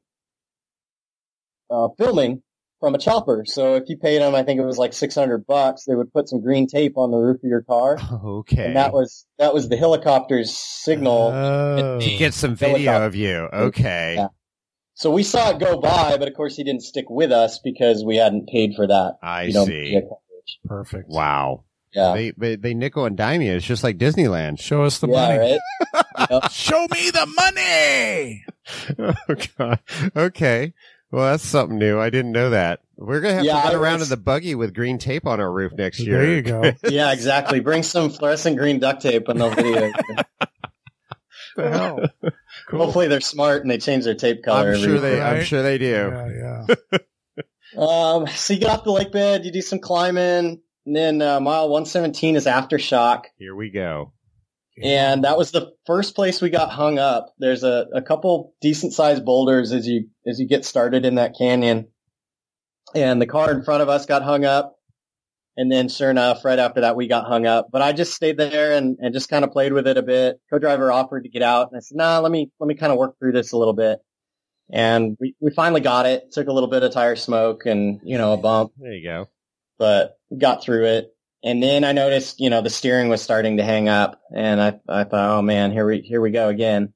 filming from a chopper. So if you paid them, I think it was like $600, they would put some green tape on the roof of your car.
Okay.
And that was the helicopter's signal.
To get some video of you. Okay.
Yeah. So we saw it go by, but of course he didn't stick with us because we hadn't paid for that.
I see.
Perfect.
Wow.
Yeah.
They nickel and dime you. It's just like Disneyland.
Show us the money.
Right? Yep.
Show me the money.
Oh God. Okay. Well, that's something new. I didn't know that. We're going to have to run around in the buggy with green tape on our roof next year.
There you go.
Yeah, exactly. Bring some fluorescent green duct tape and they'll video.
The hell?
Cool. Hopefully they're smart and they change their tape color.
I'm sure they do.
Yeah.
So you get off the lake bed, you do some climbing, and then mile 117 is Aftershock.
Here we go.
And that was the first place we got hung up. There's a couple decent sized boulders as you get started in that canyon. And the car in front of us got hung up. And then sure enough, right after that, we got hung up. But I just stayed there and just kind of played with it a bit. Co-driver offered to get out. And I said, nah, let me kind of work through this a little bit. And we finally got it. Took a little bit of tire smoke and, a bump.
There you go. But
got through it. And then I noticed, the steering was starting to hang up. And I thought, oh man, here we go again.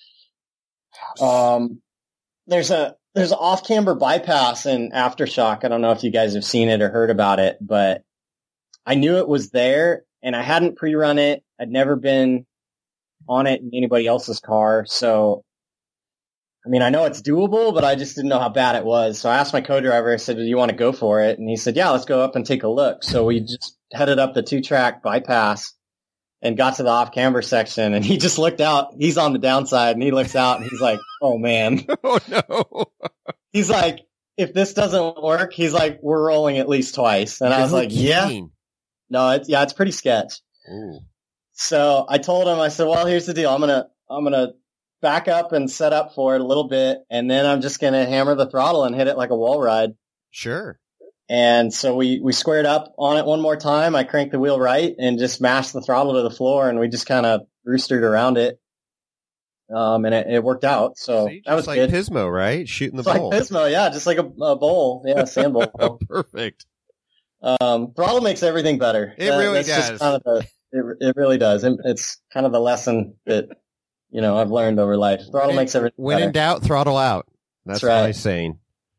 There's an off-camber bypass in Aftershock. I don't know if you guys have seen it or heard about it, but I knew it was there and I hadn't pre-run it. I'd never been on it in anybody else's car. So, I know it's doable, but I just didn't know how bad it was. So I asked my co-driver, I said, do you want to go for it? And he said, yeah, let's go up and take a look. So we just headed up the 2-track bypass and got to the off-camber section, and he just looked out. He's on the downside, and he looks out, and he's like, oh, man.
Oh, no.
He's like, if this doesn't work, he's like, we're rolling at least twice. And I was like, yeah. No, it's pretty sketch.
Ooh.
So I told him, I said, well, here's the deal. I'm going to back up and set up for it a little bit, and then I'm just going to hammer the throttle and hit it like a wall ride.
Sure.
And so we squared up on it one more time. I cranked the wheel right and just mashed the throttle to the floor, and we just kind of roostered around it. And it worked out. So that was
like
good.
Pismo, right? Shooting the
bowl. Like Pismo, yeah, just like a bowl. Yeah, sand bowl.
Oh, perfect.
Throttle makes everything better.
It really does.
Just kind of it really does. It's kind of the lesson that, I've learned over life. Throttle makes everything better.
When in doubt, throttle out. That's
right.
My saying.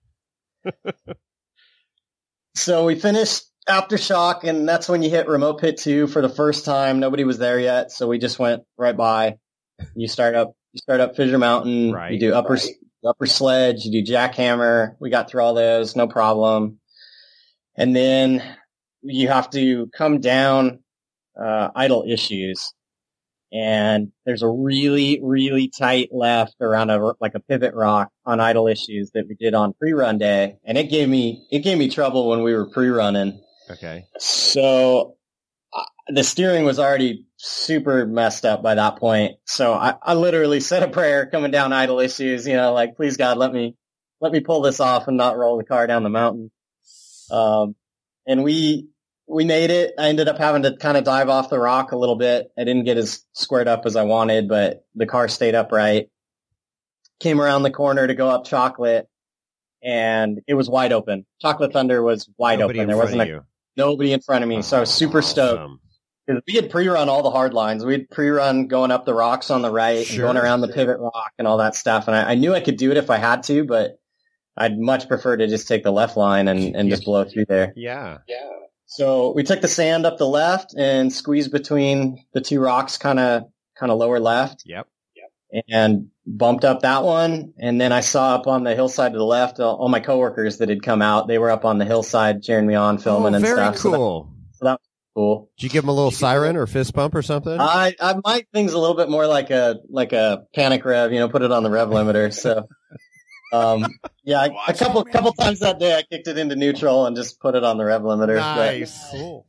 So we finished Aftershock, and that's when you hit Remote Pit 2 for the first time. Nobody was there yet, so we just went right by. You start up Fissure Mountain.
Right.
You do upper sledge. You do jackhammer. We got through all those, no problem. And then you have to come down Idle Issues. and there's a really, really tight left around a pivot rock on idle issues that we did on pre-run day, and it gave me trouble when we were pre-running.
Okay.
So the steering was already super messed up by that point. So I literally said a prayer coming down idle issues, like, please God, let me pull this off and not roll the car down the mountain. And we made it. I ended up having to kind of dive off the rock a little bit. I didn't get as squared up as I wanted, but the car stayed upright. Came around the corner to go up Chocolate, and it was wide open. Chocolate Thunder was wide open. There wasn't nobody in front of me, so I was super stoked. Because we had pre-run all the hard lines. We had pre-run going up the rocks on the right and going around the pivot rock and all that stuff. And I knew I could do it if I had to, but I'd much prefer to just take the left line and just blow through there.
Yeah.
So we took the sand up the left and squeezed between the two rocks, kind of lower left.
Yep.
And bumped up that one. And then I saw up on the hillside to the left, all my coworkers that had come out. They were up on the hillside cheering me on, filming and stuff.
Very cool.
So that was cool.
Did you give them a little siren or fist bump or something?
I might things a little bit more like a panic rev, put it on the rev limiter. So, yeah, a couple times that day I kicked it into neutral and just put it on the rev limiter.
Nice.
Cool.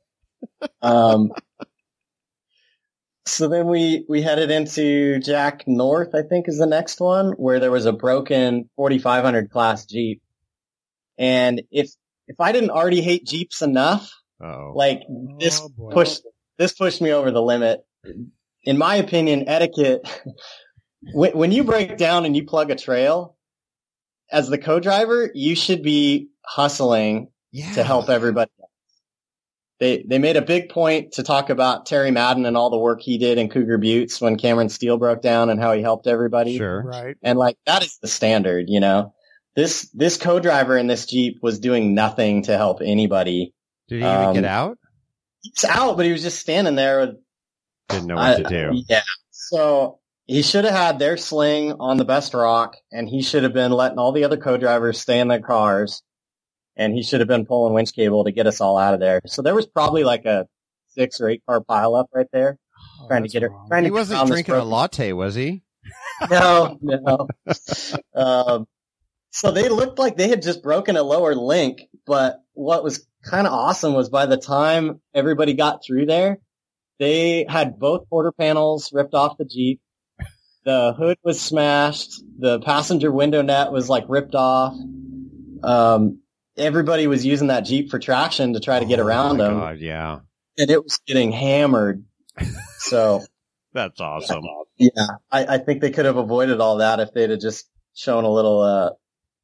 So then we headed into Jack North, I think is the next one, where there was a broken 4500 class Jeep. And if I didn't already hate Jeeps enough, this pushed me over the limit. In my opinion, etiquette, when you break down and you plug a trail, as the co-driver, you should be hustling to help everybody else. They made a big point to talk about Terry Madden and all the work he did in Cougar Buttes when Cameron Steele broke down and how he helped everybody.
Sure.
Right.
And that is the standard, This co-driver in this Jeep was doing nothing to help anybody.
Did he even get out?
He's out, but he was just standing there.
Didn't know what to do.
Yeah. So he should have had their sling on the best rock, and he should have been letting all the other co-drivers stay in their cars, and he should have been pulling winch cable to get us all out of there. So there was probably like a 6 or 8 car pileup right there, trying to get her.
He wasn't drinking a latte, was he?
No. So they looked like they had just broken a lower link, but what was kind of awesome was by the time everybody got through there, they had both quarter panels ripped off the Jeep. The hood was smashed. The passenger window net was ripped off. Everybody was using that Jeep for traction to try to get around them.
God, yeah.
And it was getting hammered. So
that's awesome.
Yeah. I think they could have avoided all that if they'd have just shown a little,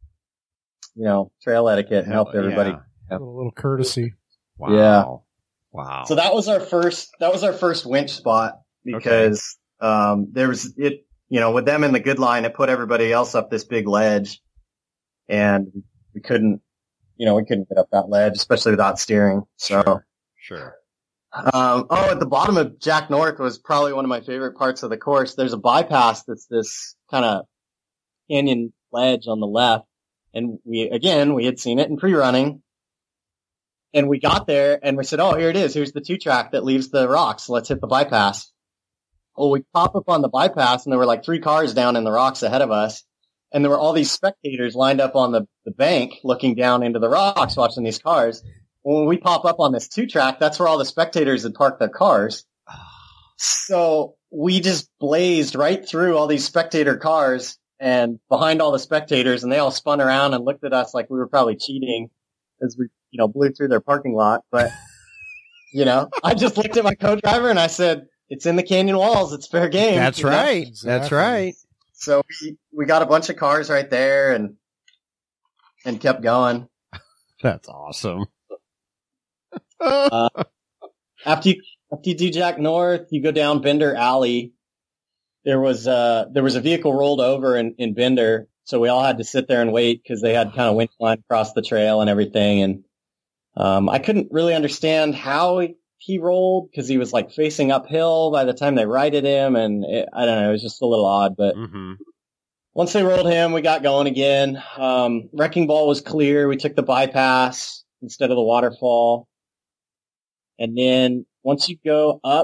trail etiquette and helped everybody.
Yeah. A little courtesy.
Wow.
Yeah.
Wow.
So that was our first winch spot because, there was it, with them in the good line, it put everybody else up this big ledge, and we couldn't get up that ledge, especially without steering. So
sure.
At the bottom of Jack North was probably one of my favorite parts of the course. There's a bypass that's this kind of canyon ledge on the left. And we had seen it in pre-running, and we got there and we said, oh, here it is. Here's the 2-track that leaves the rocks. Let's hit the bypass. Well, we pop up on the bypass, and there were 3 cars down in the rocks ahead of us. And there were all these spectators lined up on the bank looking down into the rocks, watching these cars. When we pop up on this 2-track, that's where all the spectators had parked their cars. So we just blazed right through all these spectator cars and behind all the spectators, and they all spun around and looked at us like we were probably cheating as we, blew through their parking lot. But, I just looked at my co-driver and I said, it's in the canyon walls. It's fair game.
That's right.
Exactly.
That's right.
So we got a bunch of cars right there and kept going.
That's awesome.
After you do Jack North, you go down Bender Alley. There was a vehicle rolled over in Bender, so we all had to sit there and wait because they had kind of winch line across the trail and everything. And I couldn't really understand how he rolled because he was facing uphill by the time they righted him, and I don't know, it was just a little odd. But once they rolled him, we got going again. Wrecking Ball was clear. We took the bypass instead of the waterfall. And then once you go up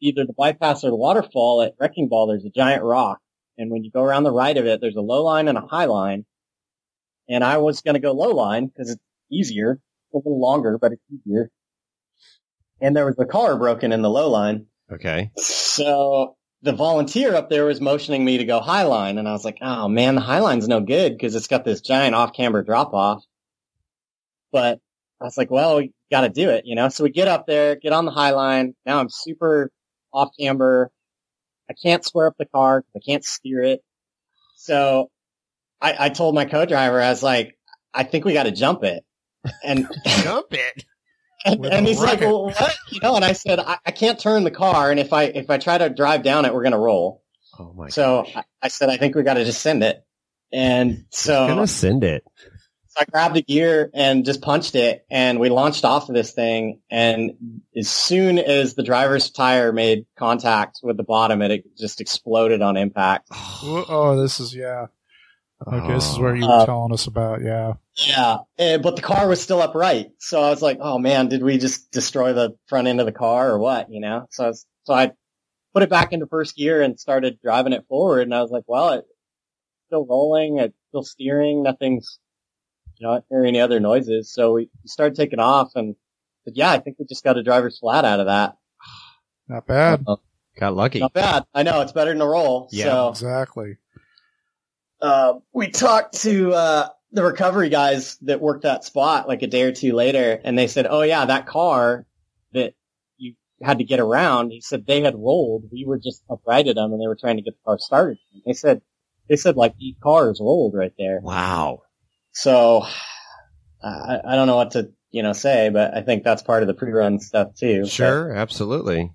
either the bypass or the waterfall at Wrecking Ball, there's a giant rock. And when you go around the right of it, there's a low line and a high line. And I was going to go low line because it's easier, a little longer, but it's easier. And there was a car broken in the low line.
Okay.
So the volunteer up there was motioning me to go high line. And I was like, oh man, the high line's no good because it's got this giant off-camber drop off. But I was like, well, we got to do it, you know? So we get up there, get on the high line. Now I'm super off-camber. I can't square up the car. I can't steer it. So I told my co-driver, I was like, I think we got to jump it. And
jump it.
And he's like, well, what? You know, and I said, I can't turn the car. And if I try to drive down it, we're going to roll.
Oh my
So
gosh.
I said, I think we got to just send it. And so
Gonna send it.
I grabbed the gear and just punched it, and we launched off of this thing. And as soon as the driver's tire made contact with the bottom, it just exploded on impact.
Oh, this is, yeah. Okay, this is where you were telling us about, yeah.
Yeah, but the car was still upright. So I was like, oh man, did we just destroy the front end of the car or what, you know? So I put it back into first gear and started driving it forward, and I was like, well, it's still rolling, it's still steering, nothing's, you know, I don't hear any other noises. So we started taking off and said, yeah, I think we just got a driver's flat out of that.
Not bad.
Got lucky.
Not bad. I know, it's better than a roll.
Yeah,
so,
exactly.
We talked to the recovery guys that worked that spot like a day or two later, and they said, oh yeah, that car that you had to get around, he said they had rolled. We were just uprighted them, and they were trying to get the car started. They said like the cars rolled right there.
Wow.
So I don't know what to, you know, say, but I think that's part of the pre-run stuff too.
Sure, absolutely.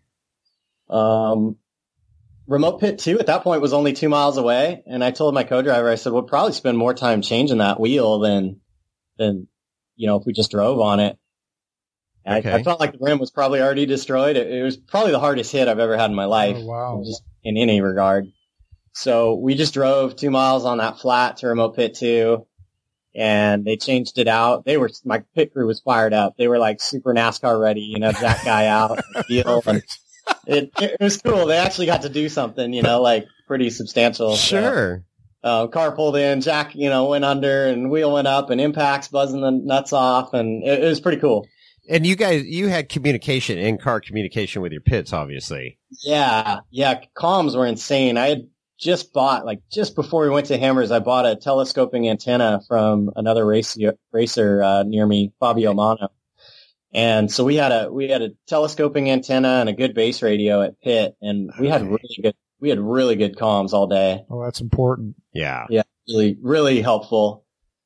Remote pit 2 at that point was only 2 miles away, and I told my co-driver, I said, we'll probably spend more time changing that wheel than you know, if we just drove on it.
Okay.
I felt like the rim was probably already destroyed. It was probably the hardest hit I've ever had in my life.
Oh, wow.
Just in any regard. So we just drove 2 miles on that flat to Remote Pit 2, and they changed it out. My pit crew was fired up. They were like super NASCAR ready, you know, Jack guy out. And it was cool. They actually got to do something, you know, like pretty substantial.
Sure.
So, car pulled in, Jack, you know, went under, and wheel went up, and impacts buzzing the nuts off, and it was pretty cool.
And you had communication, in-car communication with your pits, obviously.
Yeah. Comms were insane. I had just bought, like, just before we went to Hammers, I bought a telescoping antenna from another racer near me, Fabio Mano. And so we had a telescoping antenna and a good base radio at pit, and we had really good comms all day.
Oh, that's important.
Yeah.
Yeah, really, really helpful.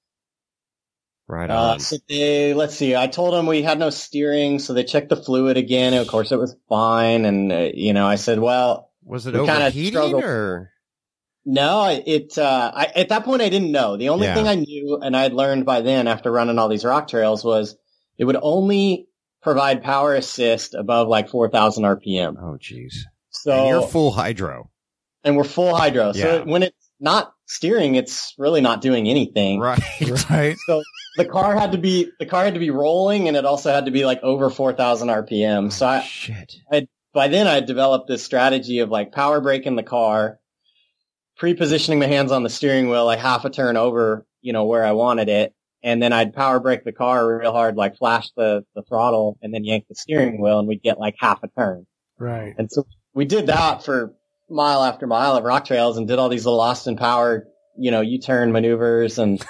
Right on.
So let's see, I told them we had no steering, so they checked the fluid again, and of course it was fine, and, you know, I said, well...
Was it overheating, or...?
No, at that point I didn't know. The only thing I knew, and I had learned by then after running all these rock trails, was it would only provide power assist above like 4,000 RPM.
Oh, jeez.
So
and you're full hydro.
And we're full hydro.
Yeah.
So when it's not steering, it's really not doing anything.
Right.
Right.
So the car had to be rolling, and it also had to be like over 4,000 RPM. So by then I had developed this strategy of like power braking the car, pre-positioning my hands on the steering wheel like half a turn over, you know, where I wanted it. And then I'd power brake the car real hard, like flash the throttle, and then yank the steering wheel, and we'd get like half a turn.
Right.
And so we did that for mile after mile of rock trails, and did all these little Austin Power, you know, U-turn maneuvers. And,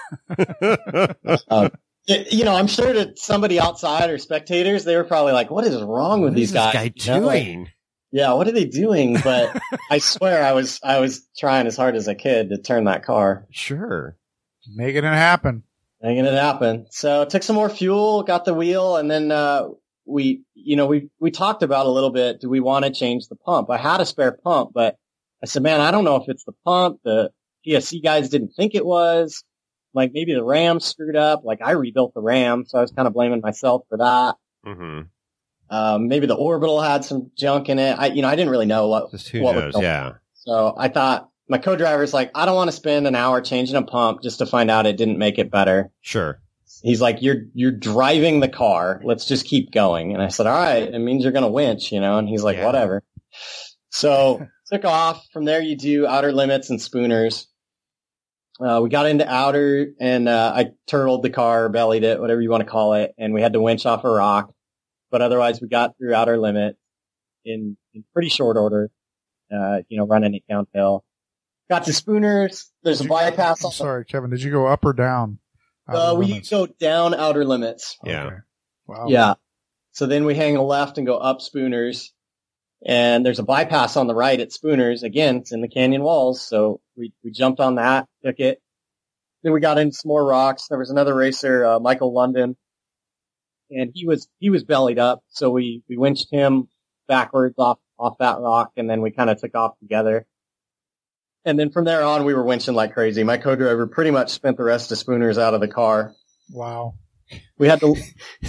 you know, I'm sure that somebody outside or spectators, they were probably like, what is wrong with these guys?
What is this guy doing?
Yeah, what are they doing? But I swear I was trying as hard as I could to turn that car.
Sure.
Making it happen.
Making it happen. So took some more fuel, got the wheel, and then we talked about a little bit, do we want to change the pump? I had a spare pump, but I said, man, I don't know if it's the pump. The PSC guys didn't think it was. Like, maybe the ram screwed up. Like, I rebuilt the ram, so I was kind of blaming myself for that.
Mm-hmm.
Maybe the orbital had some junk in it. I didn't really know what.
Just who knows, yeah.
So I thought, my co-driver's like, I don't want to spend an hour changing a pump just to find out it didn't make it better.
Sure.
He's like, you're driving the car. Let's just keep going. And I said, all right, it means you're going to winch, you know? And he's like, whatever. So took off. From there, you do outer limits and spooners. We got into outer, and I turtled the car, bellied it, whatever you want to call it, and we had to winch off a rock. But otherwise, we got through outer limit in pretty short order, running it downhill. Got to spooners. There's a bypass.
I'm sorry, Kevin. Did you go up or down?
We go down outer limits.
Yeah.
Okay. Wow.
Yeah. So then we hang a left and go up spooners. And there's a bypass on the right at spooners. Again, it's in the canyon walls. So we jumped on that, took it. Then we got into some more rocks. There was another racer, Michael London. And he was bellied up. So we winched him backwards off that rock. And then we kind of took off together. And then from there on, we were winching like crazy. My co-driver pretty much spent the rest of spooners out of the car.
Wow.
We had to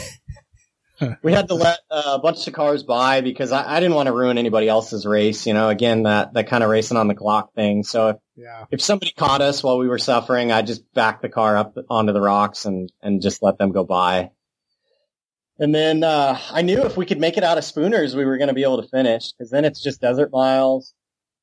let a bunch of cars by because I didn't want to ruin anybody else's race. Again, that kind of racing on the clock thing. So if somebody caught us while we were suffering, I'd just back the car up onto the rocks and just let them go by. And then, I knew if we could make it out of spooners, we were going to be able to finish because then it's just desert miles.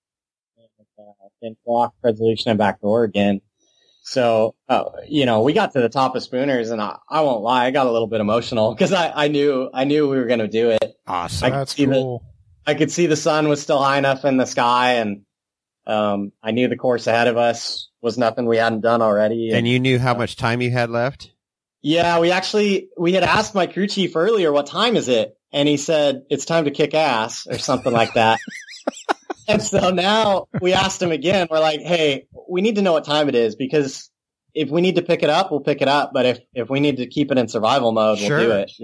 And clock, resolution, and backdoor again. So, we got to the top of spooners, and I won't lie, I got a little bit emotional because I knew we were going to do it.
Awesome.
That's cool.
I could see the sun was still high enough in the sky, and I knew the course ahead of us was nothing we hadn't done already.
And you knew how much time you had left?
Yeah, we had asked my crew chief earlier, what time is it? And he said, it's time to kick ass or something like that. And so now we asked him again. We're like, hey, we need to know what time it is because if we need to pick it up, we'll pick it up. But if we need to keep it in survival mode, we'll do it,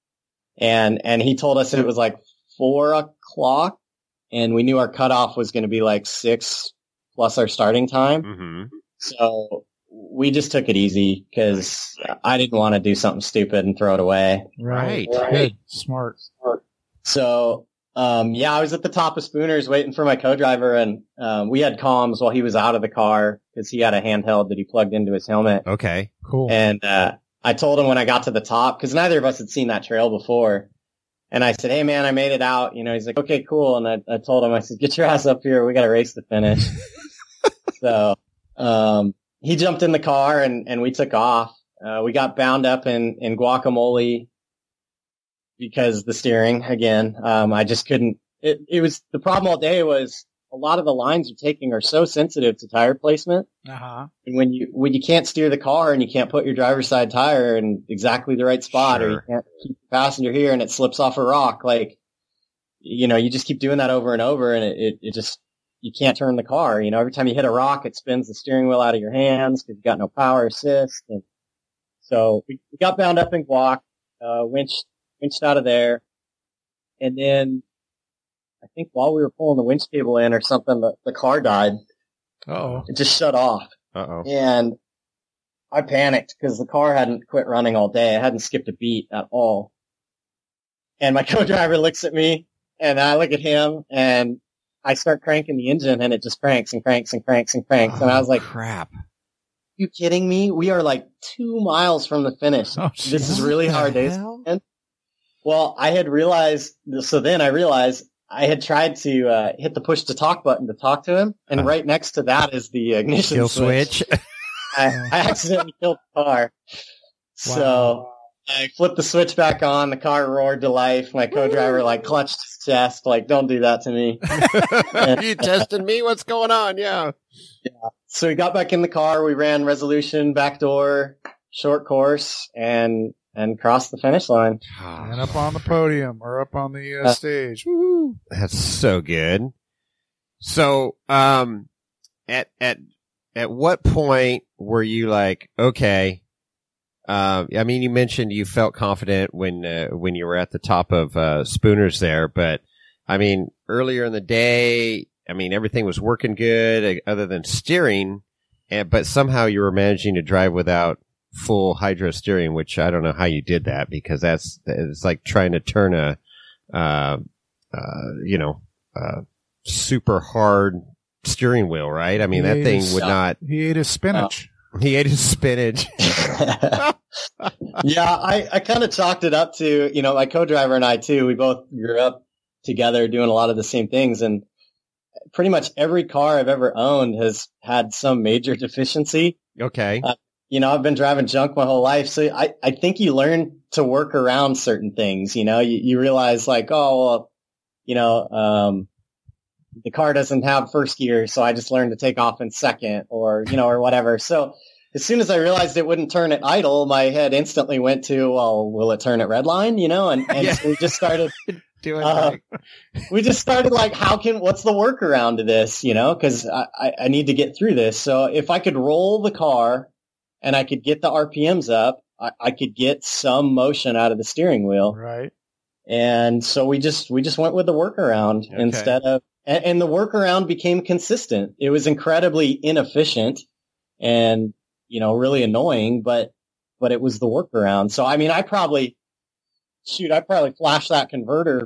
And he told us it was like 4:00 and we knew our cutoff was going to be like 6 plus our starting time.
Mm-hmm.
So we just took it easy because I didn't want to do something stupid and throw it away.
Right.
Good. Smart.
So, I was at the top of spooners waiting for my co-driver and, we had comms while he was out of the car because he had a handheld that he plugged into his helmet.
Okay.
Cool.
And, I told him when I got to the top because neither of us had seen that trail before. And I said, hey man, I made it out. He's like, okay, cool. And I told him, I said, get your ass up here. We got a race to finish. So, he jumped in the car and we took off. We got bound up in guacamole. Because the steering, again, I just couldn't, it was, the problem all day was a lot of the lines you're taking are so sensitive to tire placement.
Uh-huh.
And when you can't steer the car and you can't put your driver's side tire in exactly the right spot, or you can't keep the passenger here and it slips off a rock, you just keep doing that over and over and it just, you can't turn the car. Every time you hit a rock, it spins the steering wheel out of your hands because you've got no power assist. And so we got bound up in guac, winched out of there. And then I think while we were pulling the winch cable in or something, the car died.
Uh-oh.
It just shut off.
Uh-oh.
And I panicked because the car hadn't quit running all day. It hadn't skipped a beat at all. And my co-driver looks at me and I look at him and I start cranking the engine and it just cranks and cranks and cranks and cranks. And I was like,
crap.
You kidding me? We are like 2 miles from the finish.
Oh,
this is really hard days. Well, I realized I had tried to hit the push to talk button to talk to him, and right next to that is the ignition
Kill switch.
I accidentally killed the car. Wow. So I flipped the switch back on. The car roared to life. My co-driver clutched his chest, don't do that to me.
You testing me? What's going on? Yeah.
So we got back in the car. We ran resolution, backdoor, short course, and crossed the finish line.
And up on the podium or up on the stage. Woo-hoo.
That's so good. So, at what point were you like, okay, you mentioned you felt confident when you were at the top of, Spooners there, but earlier in the day, everything was working good other than steering, but somehow you were managing to drive without full hydro steering, which I don't know how you did that because it's like trying to turn a super hard steering wheel, right? That thing would not.
He ate his spinach.
He ate his spinach.
Yeah, I kind of chalked it up to, my co-driver and I too. We both grew up together doing a lot of the same things. And pretty much every car I've ever owned has had some major deficiency.
Okay.
I've been driving junk my whole life. So I think you learn to work around certain things. You realize like, oh, well, the car doesn't have first gear. So I just learned to take off in second or whatever. So as soon as I realized it wouldn't turn at idle, my head instantly went to, well, will it turn at redline? And so we just started doing we just started like, what's the workaround to this? Cause I need to get through this. So if I could roll the car and I could get the RPMs up, I could get some motion out of the steering wheel.
Right.
And so we just went with the workaround instead of, and the workaround became consistent. It was incredibly inefficient and, really annoying, but it was the workaround. So, I mean, I probably flashed that converter,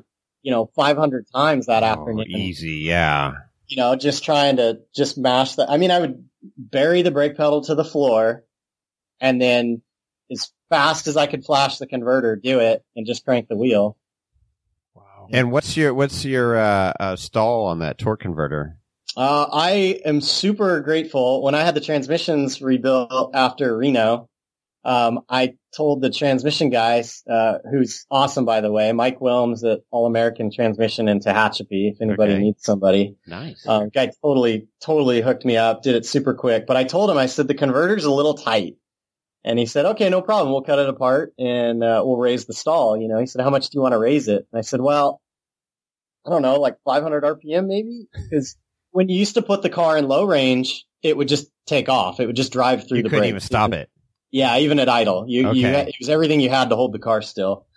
500 times that afternoon.
Easy. Yeah.
Just trying to just mash I would bury the brake pedal to the floor and then as fast as I could flash the converter, do it and just crank the wheel.
Wow. And what's your stall on that torque converter?
I am super grateful. When I had the transmissions rebuilt after Reno, I told the transmission guys, who's awesome, by the way, Mike Wilms at All American Transmission in Tehachapi, if anybody needs somebody.
Nice.
Guy totally hooked me up, did it super quick. But I told him, I said, the converter's a little tight. And he said, okay, no problem. We'll cut it apart and we'll raise the stall. He said, how much do you want to raise it? And I said, well, I don't know, like 500 RPM maybe? Because when you used to put the car in low range, it would just take off. It would just drive through the brakes.
You couldn't even stop it.
Yeah, even at idle. It was everything you had to hold the car still.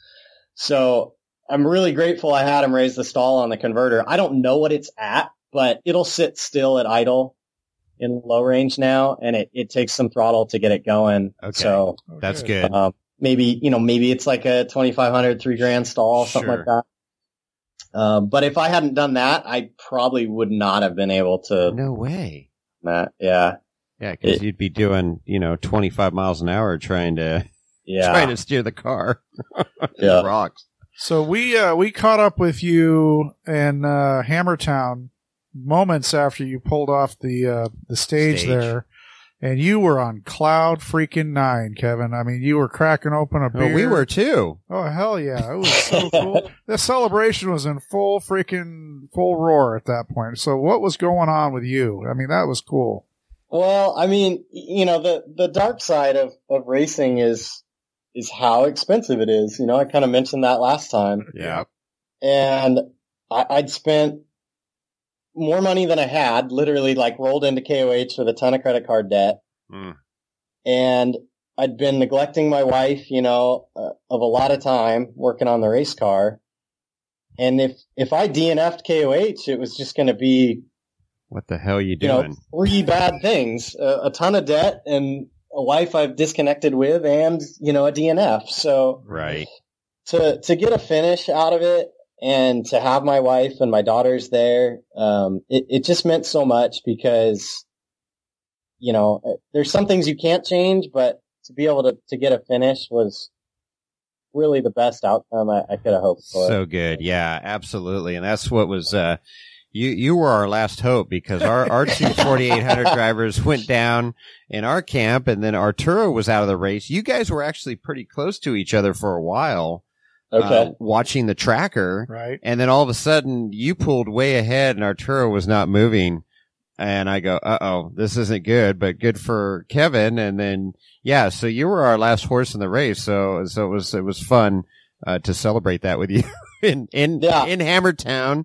So I'm really grateful I had him raise the stall on the converter. I don't know what it's at, but it'll sit still at idle in low range now, and it takes some throttle to get it going.
Okay.
So
that's good.
Maybe it's like a $2,500, $3,000 stall, something like that. But if I hadn't done that, I probably would not have been able to.
No way.
That, yeah.
Yeah, because you'd be doing, 25 miles an hour trying to steer the car.
Yeah.
Rocks.
So we caught up with you in Hammertown moments after you pulled off the stage there, and you were on cloud freaking 9, Kevin. I mean, you were cracking open a beer.
Oh, we were too.
Oh, hell yeah. It was so cool. The celebration was in full roar at that point. So what was going on with you? I mean, that was cool.
Well, I mean, the dark side of racing is how expensive it is. I kind of mentioned that last time.
Yeah.
And I'd spent more money than I had, literally like rolled into KOH with a ton of credit card debt. Mm. And I'd been neglecting my wife, of a lot of time working on the race car. And if I DNF'd KOH, it was just going to be,
what the hell are you doing?
3 bad things, a ton of debt and a wife I've disconnected with and, a DNF. So
right.
To get a finish out of it and to have my wife and my daughters there, it just meant so much because, there's some things you can't change, but to be able to get a finish was really the best outcome I could have hoped for.
So good. Yeah, absolutely. And that's what was, You were our last hope because our 2 4800 drivers went down in our camp, and then Arturo was out of the race. You guys were actually pretty close to each other for a while, watching the tracker.
Right.
And then all of a sudden, you pulled way ahead, and Arturo was not moving. And I go, uh-oh, this isn't good, but good for Kevin. And then, yeah, so you were our last horse in the race. So it was fun to celebrate that with you in Hammertown.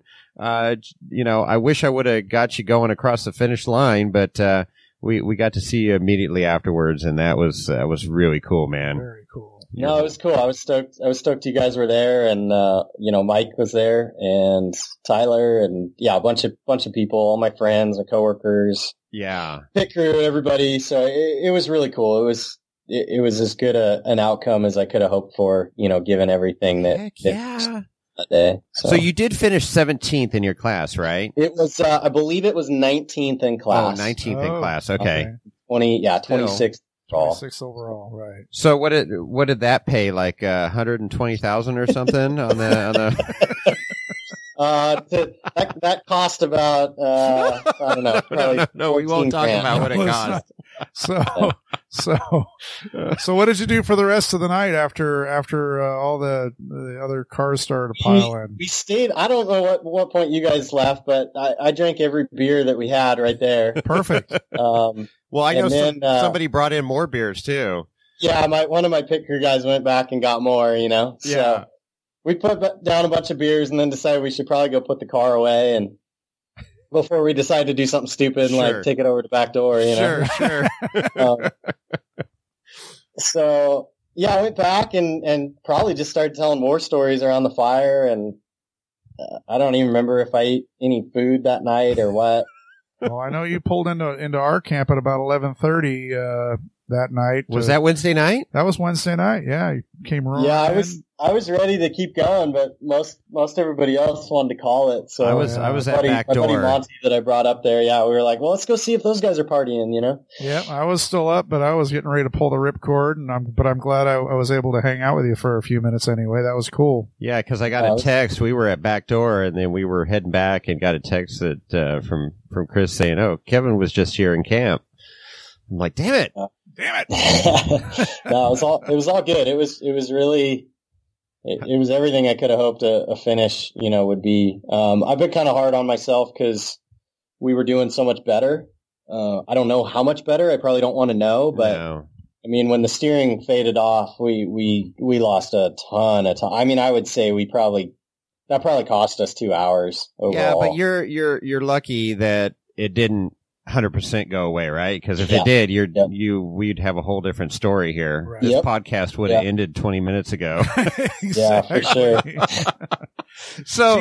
I wish I would have got you going across the finish line, but we got to see you immediately afterwards, and that was really cool, man.
Very cool.
No, it was cool. I was stoked you guys were there, and Mike was there, and Tyler, and a bunch of people, all my friends and coworkers, pit crew, everybody. So it was really cool. It was as good an outcome as I could have hoped for, given everything that day.
So you did finish 17th in your class, right?
It was, I believe it was 19th in class.
Oh, 19th in class. Okay.
26th.
26 overall, right?
So what did that pay? Like 120,000 or something on the
That cost about I don't know.
No, we won't talk about what it cost.
So what did you do for the rest of the night after all the other cars started to pile in?
We stayed. I don't know what point you guys left, but I drank every beer that we had right there.
Perfect.
Well, I know somebody brought in more beers too.
Yeah, one of my pit crew guys went back and got more. So
yeah.
We put down a bunch of beers and then decided we should probably go put the car away and before we decide to do something stupid and like take it over to back door.
Sure.
So yeah, I went back and probably just started telling more stories around the fire, and I don't even remember if I ate any food that night or what.
Well, I know you pulled into our camp at about 11:30 that night.
Was that Wednesday night?
That was Wednesday night. Yeah, you came rolling.
Yeah, I was ready to keep going, but most everybody else wanted to call it. So
I was at back door.
My buddy Monty that I brought up there. Yeah, we were like, well, let's go see if those guys are partying.
Yeah, I was still up, but I was getting ready to pull the ripcord, but I'm glad I was able to hang out with you for a few minutes anyway. That was cool.
Yeah, because I got a text. We were at back door, and then we were heading back, and got a text from Chris saying, "Oh, Kevin was just here in camp." I'm like, damn it.
Damn it!
No, it was all good. It was really, it was everything I could have hoped a finish, would be. I've been kind of hard on myself because we were doing so much better. I don't know how much better. I probably don't want to know, but
no.
I mean, when the steering faded off, we lost a ton of time. I mean, I would say that probably cost us 2 hours overall.
Yeah, but you're lucky that it didn't 100% go away, right? Because if it did, we'd have a whole different story here.
Right.
This podcast would have ended 20 minutes ago.
Yeah, for sure.
So,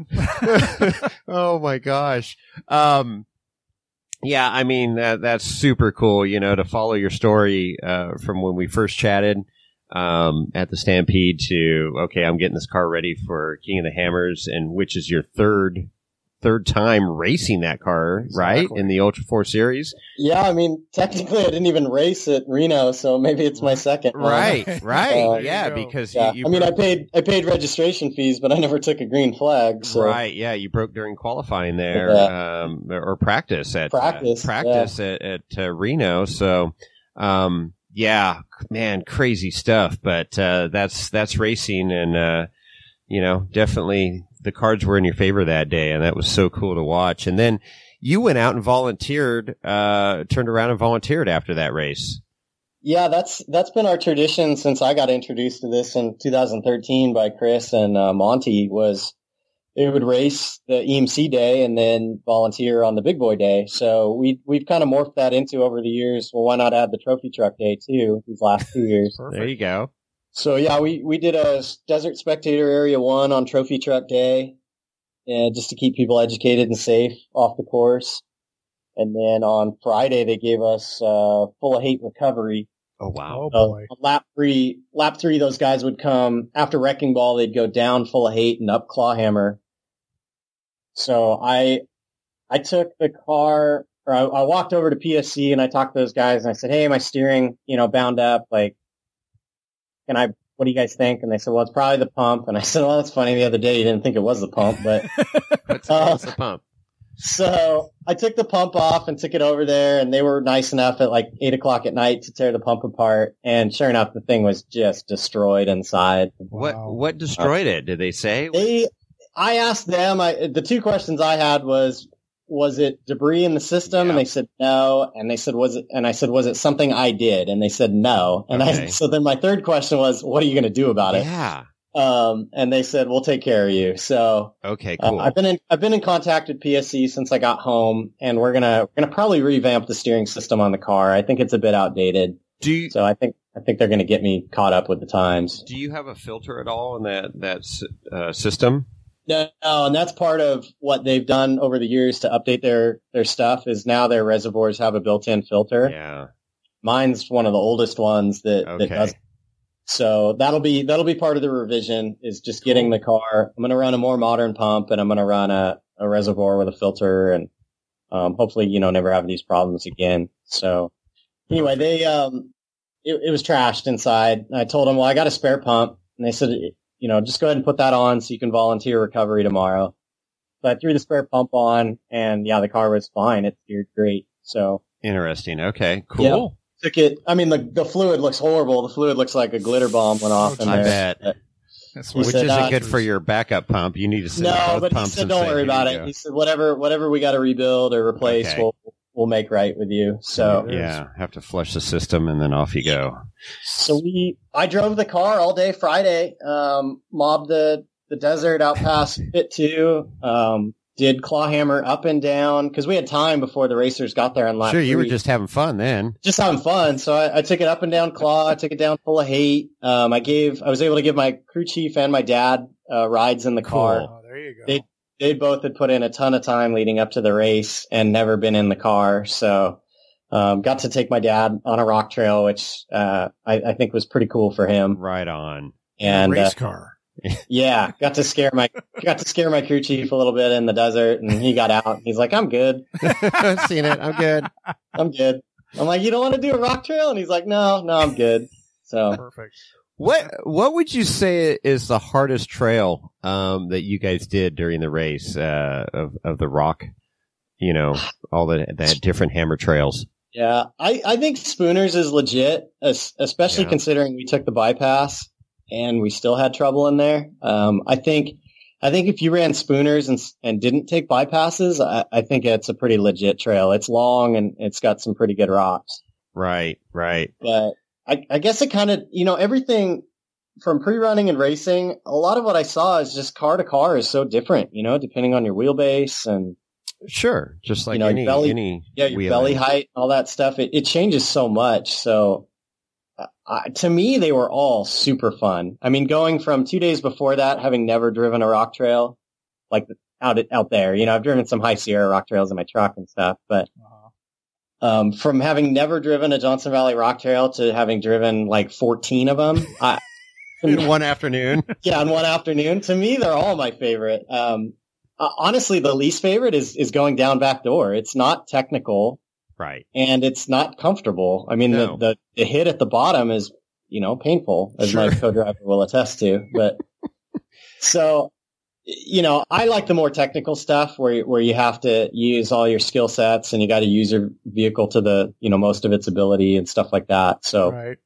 oh
my gosh. Yeah, I mean, that's super cool, to follow your story, from when we first chatted, at the Stampede to, okay, I'm getting this car ready for King of the Hammers, and which is your third time racing that car, right? In the Ultra 4 Series.
Yeah, I mean, technically I didn't even race at Reno, so maybe it's my second one.
Right. Yeah, because you
I mean, I paid registration fees, but I never took a green flag. So.
Right, yeah, you broke during qualifying there, or practice at Reno. So, yeah, man, crazy stuff. But that's racing, and definitely. The cards were in your favor that day, and that was so cool to watch. And then you went out and volunteered, turned around and volunteered after that race.
Yeah, that's been our tradition since I got introduced to this in 2013 by Chris and Monty. Was they would race the EMC day and then volunteer on the Big Boy day. So we've kind of morphed that into over the years. Well, why not add the Trophy Truck Day too? These last 2 years.
There you go.
So yeah, we did a Desert Spectator Area 1 on Trophy Truck Day, just to keep people educated and safe off the course. And then on Friday they gave us Full of Hate recovery.
Oh wow!
Boy.
On lap three, those guys would come after Wrecking Ball. They'd go down Full of Hate and up Clawhammer. So I took the car, or I walked over to PSC and I talked to those guys and I said, "Hey, my steering, bound up, like. What do you guys think?" And they said, "Well, it's probably the pump." And I said, "Well, that's funny. The other day you didn't think it was the pump, but
it's the pump."
So I took the pump off and took it over there, and they were nice enough at like 8:00 at night to tear the pump apart. And sure enough, the thing was just destroyed inside.
What destroyed it? Did they say?
I asked them. The two questions I had was it debris in the system? Yeah. And they said no. And they said, was it? And I said, was it something I did? And they said no. And so then my third question was, what are you going to do about it?
Yeah.
And they said, we'll take care of you. So,
okay, cool.
I've been in contact with PSC since I got home, and we're going to probably revamp the steering system on the car. I think it's a bit outdated. So I think they're going to get me caught up with the times.
Do you have a filter at all in that system?
No, and that's part of what they've done over the years to update their stuff is now their reservoirs have a built-in filter.
Yeah.
Mine's one of the oldest ones that does. So that'll be part of the revision is just getting the car. I'm going to run a more modern pump, and I'm going to run a reservoir with a filter, and hopefully, never have these problems again. So anyway, they it was trashed inside. I told them, well, I got a spare pump, and they said, just go ahead and put that on so you can volunteer recovery tomorrow. So I threw the spare pump on, and yeah, the car was fine. It steered great. So
interesting. Okay, cool.
Yeah, took it. I mean, the fluid looks horrible. The fluid looks like a glitter bomb went off in
I
there.
bet.
Which
isn't good for your backup pump. You need to send both
but
pumps.
He said, "Don't worry about it." He said, "Whatever we got to rebuild or replace, we'll make right with you." So
yeah, have to flush the system and then off you go.
So I drove the car all day Friday. Mobbed the desert out past Pit 2. Did clawhammer up and down because we had time before the racers got there on lap 3.
You were just having fun then.
Just having fun. So I took it up and down claw. I took it down full of hate. I was able to give my crew chief and my dad rides in the car.
Oh, there you go.
They both had put in a ton of time leading up to the race and never been in the car. So got to take my dad on a rock trail, which I think was pretty cool for him.
Right on.
And race car.
Yeah, got to scare my crew chief a little bit in the desert, and he got out. He's like, "I'm good.
I've seen it. I'm good.
I'm good." I'm like, "You don't want to do a rock trail?" And he's like, "No, I'm good." So
perfect.
What would you say is the hardest trail that you guys did during the race of the rock? You know, all the different hammer trails.
Yeah, I think Spooners is legit, especially considering we took the bypass. And we still had trouble in there. I think if you ran Spooners and didn't take bypasses, I think it's a pretty legit trail. It's long and it's got some pretty good rocks.
Right.
But I guess it kind of, everything from pre-running and racing, a lot of what I saw is just car to car is so different, depending on your wheelbase and
sure, just like
your belly height, all that stuff. It changes so much. So. To me, they were all super fun. I mean, going from 2 days before that, having never driven a rock trail, like out there, I've driven some High Sierra rock trails in my truck and stuff, but from having never driven a Johnson Valley rock trail to having driven like 14 of them,
in one afternoon.
Yeah, in one afternoon. To me, they're all my favorite. Honestly, the least favorite is going down back door. It's not technical.
Right.
And it's not comfortable. I mean, the hit at the bottom is, painful, as my co-driver will attest to. But so, I like the more technical stuff where you have to use all your skill sets and you got to use your vehicle to the, most of its ability and stuff like that. So,
right.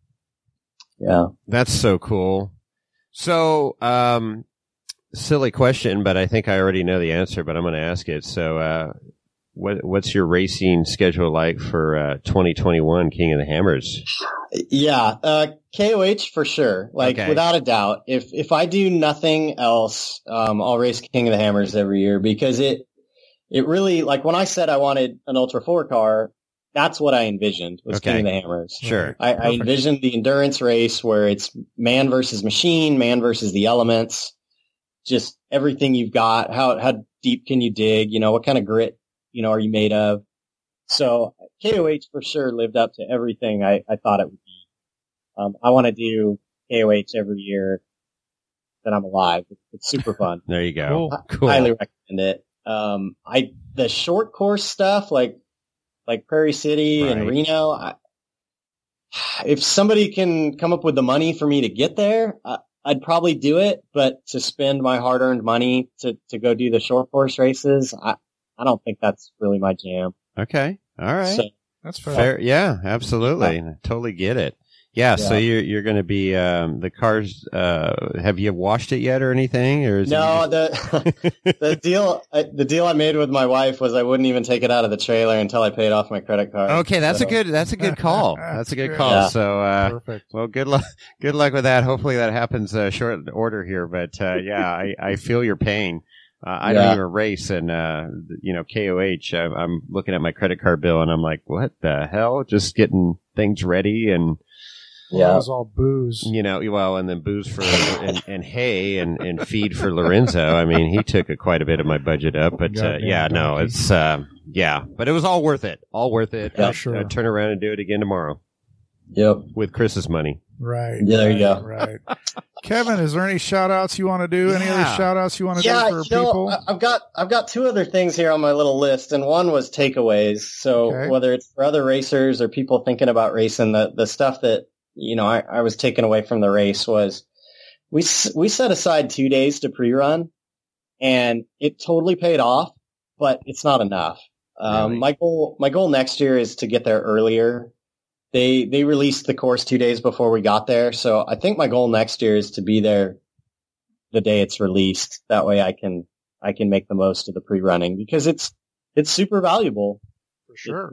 Yeah.
That's so cool. So, silly question, but I think I already know the answer, but I'm going to ask it. So, what's your racing schedule like for 2021 King of the Hammers?
Yeah, KOH for sure. Without a doubt. If I do nothing else, I'll race King of the Hammers every year because it really, like when I said I wanted an Ultra 4 car, that's what I envisioned was King of the Hammers.
Sure.
I envisioned the endurance race where it's man versus machine, man versus the elements, just everything you've got. How deep can you dig? What kind of grit are you made of? So KOH for sure lived up to everything I thought it would be. I want to do KOH every year that I'm alive. It's super fun.
There you go. Cool.
I highly recommend it. The short course stuff like Prairie City and Reno, if somebody can come up with the money for me to get there, I'd probably do it, but to spend my hard-earned money to go do the short course races, I don't think that's really my jam.
Okay. All right.
So,
that's fair.
Yeah, absolutely. Totally get it. Yeah. So you're going to be, the cars, have you washed it yet or anything? Or
no, the deal I made with my wife was I wouldn't even take it out of the trailer until I paid off my credit card.
Okay. That's a good call. That's a good call. Yeah. So,
perfect.
Well, good luck with that. Hopefully that happens, short order here, but, I feel your pain. I don't even race, and KOH. I'm looking at my credit card bill, and I'm like, "What the hell?" Just getting things ready, and
it was all booze.
And then booze for and hay and feed for Lorenzo. I mean, he took quite a bit of my budget up, but but it was all worth it. All worth it.
Yeah,
sure.
I'd turn around and do it again tomorrow.
Yep,
with Chris's money.
Right.
Yeah, there you go.
Right. Kevin, is there any shout outs you want to do? Any other shout outs you want to do for people?
I've got two other things here on my little list, and one was takeaways. So whether it's for other racers or people thinking about racing, the stuff that, I was taking away from the race was we set aside 2 days to pre-run. and it totally paid off, but it's not enough.
Really?
My goal next year is to get there earlier. They released the course 2 days before we got there, so I think my goal next year is to be there the day it's released. That way I can make the most of the pre-running, because it's super valuable.
For sure.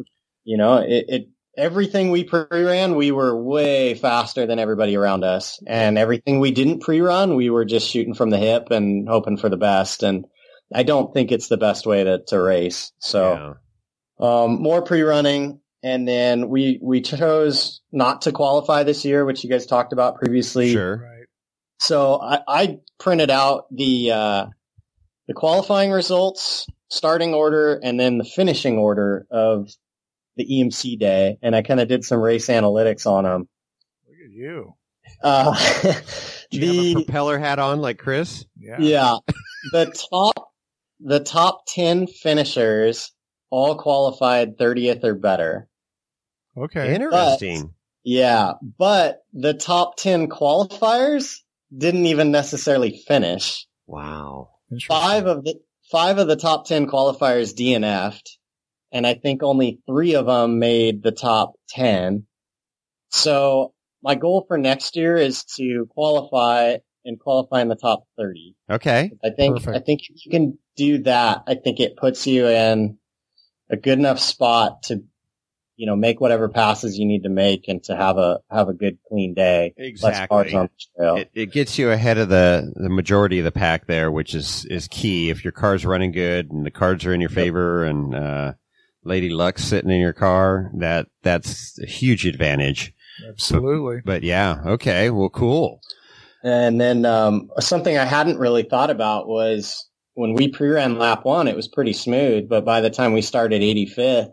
Everything we pre-ran, we were way faster than everybody around us. And everything we didn't pre-run, we were just shooting from the hip and hoping for the best. And I don't think it's the best way to race. So, more pre-running. And then we chose not to qualify this year, which you guys talked about previously.
Sure.
Right.
So I printed out the qualifying results, starting order, and then the finishing order of the EMC day, and I kind of did some race analytics on them.
Look at you.
Do you have a propeller hat on like Chris?
Yeah. The top 10 finishers all qualified 30th or better.
Okay.
Interesting.
But the top 10 qualifiers didn't even necessarily finish.
Wow.
Five of the top 10 qualifiers DNF'd, and I think only 3 of them made the top 10. So my goal for next year is to qualify in the top 30.
Okay.
I think if you can do that, I think it puts you in a good enough spot to, make whatever passes you need to make and to have a good clean day.
Exactly.
Less cars on the trail.
It gets you ahead of the majority of the pack there, which is key. If your car's running good and the cards are in your favor and Lady Luck's sitting in your car, that's a huge advantage.
Absolutely.
But yeah, okay, well, cool.
And then something I hadn't really thought about was when we pre-ran lap 1, it was pretty smooth, but by the time we started 85th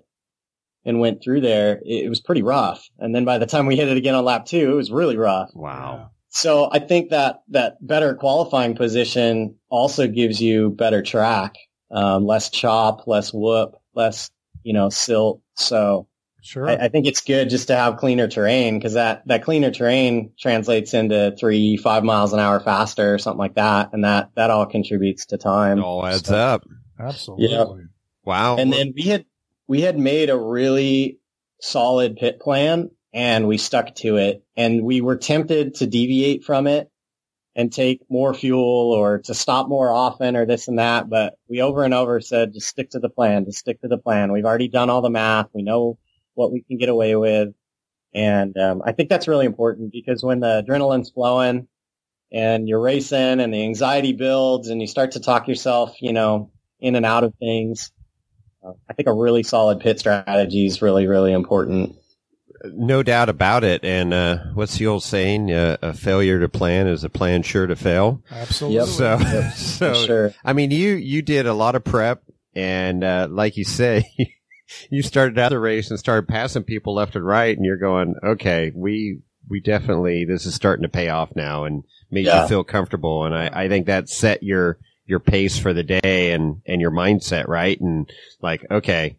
and went through there, it was pretty rough. And then by the time we hit it again on lap 2, it was really rough.
Wow.
So I think that better qualifying position also gives you better track, less chop, less whoop, less, silt. So
sure.
I think it's good just to have cleaner terrain, because that cleaner terrain translates into 3-5 miles an hour faster or something like that. And that all contributes to time.
It all adds up.
Absolutely.
Yeah.
Wow.
And then we had made a really solid pit plan, and we stuck to it, and we were tempted to deviate from it and take more fuel or to stop more often or this and that. But we over and over said, just stick to the plan, We've already done all the math. We know what we can get away with. And I think that's really important, because when the adrenaline's flowing and you're racing and the anxiety builds and you start to talk yourself, in and out of things, I think a really solid pit strategy is really, really important.
No doubt about it. And what's the old saying? A failure to plan is a plan sure to fail.
Absolutely.
So
Sure.
I mean, you did a lot of prep, and like you say, you started out the race and started passing people left and right, and you're going, okay, we definitely, this is starting to pay off now, and made you feel comfortable. And I think that set your pace for the day and your mindset, right? And like, okay,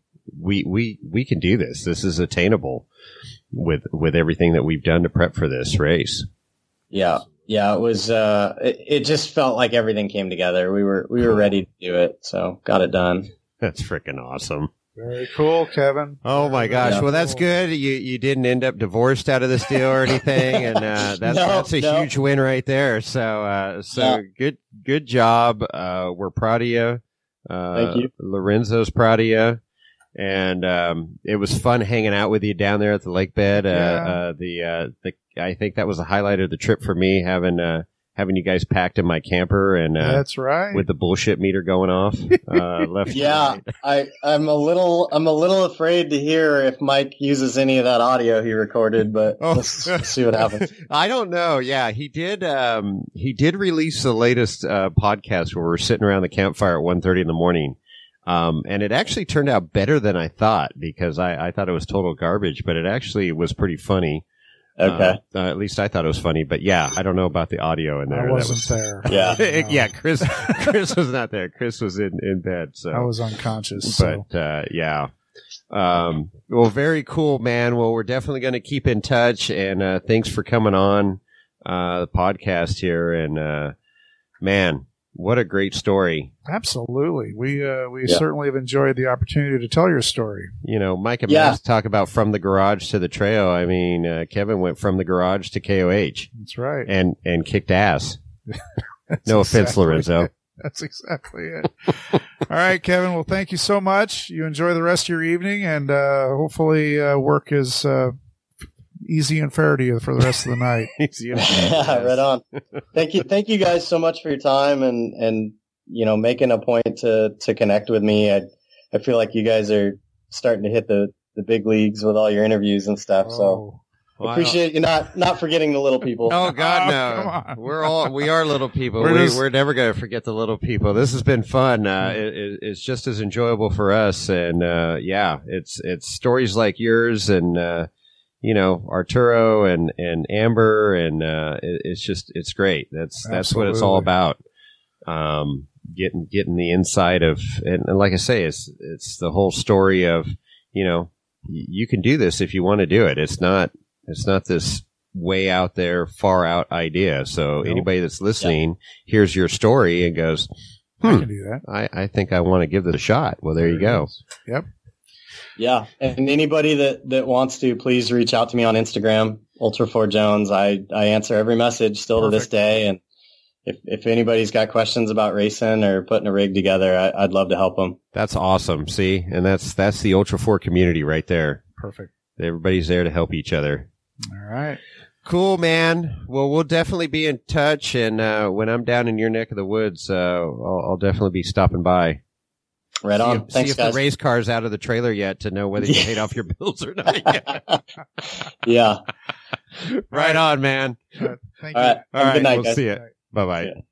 we can do this. This is attainable with everything that we've done to prep for this race.
Yeah. Yeah. It was, it just felt like everything came together. We were ready to do it. So got it done.
That's freaking awesome.
Very cool, Kevin.
Oh my gosh.
Yeah.
Well, that's good. You didn't end up divorced out of this deal or anything. And, that's a huge win right there. So good job. We're proud of you.
Thank you.
Lorenzo's proud of you. And it was fun hanging out with you down there at the lake bed. I think that was the highlight of the trip for me, having you guys packed in my camper and
that's right,
with the bullshit meter going off left.
Yeah, I'm a little afraid to hear if Mike uses any of that audio he recorded, but let's see what happens.
I don't know. Yeah, he did release the latest podcast where we're sitting around the campfire at 1:30 in the morning. And it actually turned out better than I thought, because I thought it was total garbage, but it actually was pretty funny.
Okay.
At least I thought it was funny, but yeah, I don't know about the audio in there.
I wasn't there.
Yeah.
Yeah, Chris was not there. Chris was in bed, so
I was unconscious.
But yeah. Well, very cool, man. Well, we're definitely going to keep in touch, and thanks for coming on the podcast here. And man, what a great story.
Absolutely. We certainly have enjoyed the opportunity to tell your story.
You know, Mike and Max talk about from the garage to the trail. I mean, Kevin went from the garage to KOH.
That's right.
And kicked ass. No offense, Lorenzo.
That's exactly it. All right, Kevin. Well, thank you so much. You enjoy the rest of your evening, and hopefully work is easy and fair to you for the rest of the night.
Right on. Thank you guys so much for your time and making a point to connect with me. I feel like you guys are starting to hit the big leagues with all your interviews and stuff. So appreciate you not forgetting the little people.
Oh God, no! We are little people. We're never going to forget the little people. This has been fun. It's just as enjoyable for us, and it's stories like yours, and Arturo and Amber, and it's great. That's what it's all about. Getting the inside of, and like I say, it's the whole story of you can do this if you want to do it. It's not this way out there, far out idea. So anybody that's listening hears your story and goes,
I can do that.
I think I want to give this a shot. Well, there you go.
Yep.
Yeah. And anybody that wants to, please reach out to me on Instagram, Ultra4Jones. I answer every message still to this day. And if anybody's got questions about racing or putting a rig together, I'd love to help them.
That's awesome. See, and that's the Ultra 4 community right there.
Perfect.
Everybody's there to help each other.
All right.
Cool, man. Well, we'll definitely be in touch, and when I'm down in your neck of the woods, I'll definitely be stopping by.
Right on. Thanks,
see if
guys.
the race car's out of the trailer yet to know whether you paid off your bills or not yet.
Yeah.
Right on, man.
Thank you.
All right. Good night,
we'll
guys.
see you. Bye-bye.
Yeah.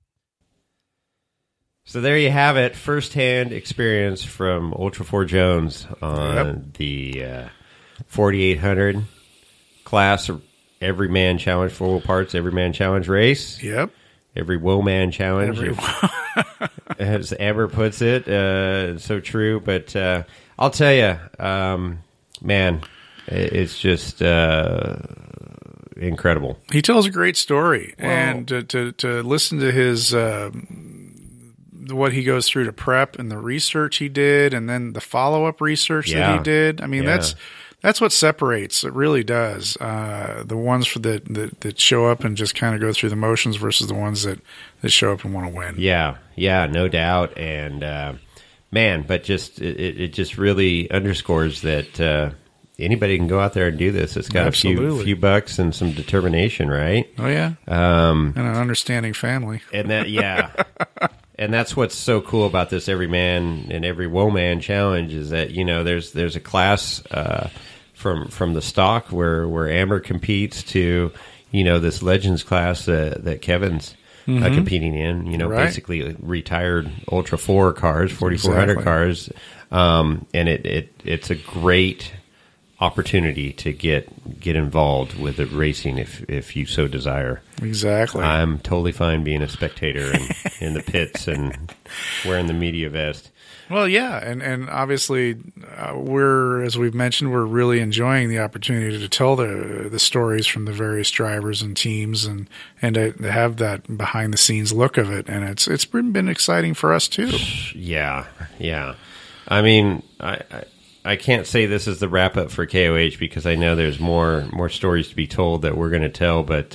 So there you have it. First-hand experience from Ultra 4 Jones on the 4800 class Everyman Challenge 4-wheel parts, Everyman Challenge race.
Yep.
Every Woman Challenge. As Amber puts it, so true. But I'll tell you, man, it's just incredible.
He tells a great story, and to listen to his what he goes through to prep and the research he did, and then the follow-up research that he did. I mean, that's what separates. It really does. The ones that show up and just kind of go through the motions versus the ones that show up and want to win.
Yeah, no doubt. And man, but just it just really underscores that anybody can go out there and do this. It's got a few bucks and some determination, right?
Oh yeah, and an understanding family.
And that and that's what's so cool about this Every Man and Every Woman Challenge is that there's a class from the stock where Amber competes to this Legends class that Kevin's competing in. Basically retired Ultra 4 cars, 4400 cars, and it's a great opportunity to get involved with the racing if you so desire.
Exactly.
I'm totally fine being a spectator and in the pits and wearing the media vest.
Well, yeah, and obviously as we've mentioned, we're really enjoying the opportunity to tell the stories from the various drivers and teams, and to have that behind the scenes look of it, and it's been exciting for us too.
Yeah. I mean, I can't say this is the wrap up for KOH because I know there's more stories to be told that we're going to tell, but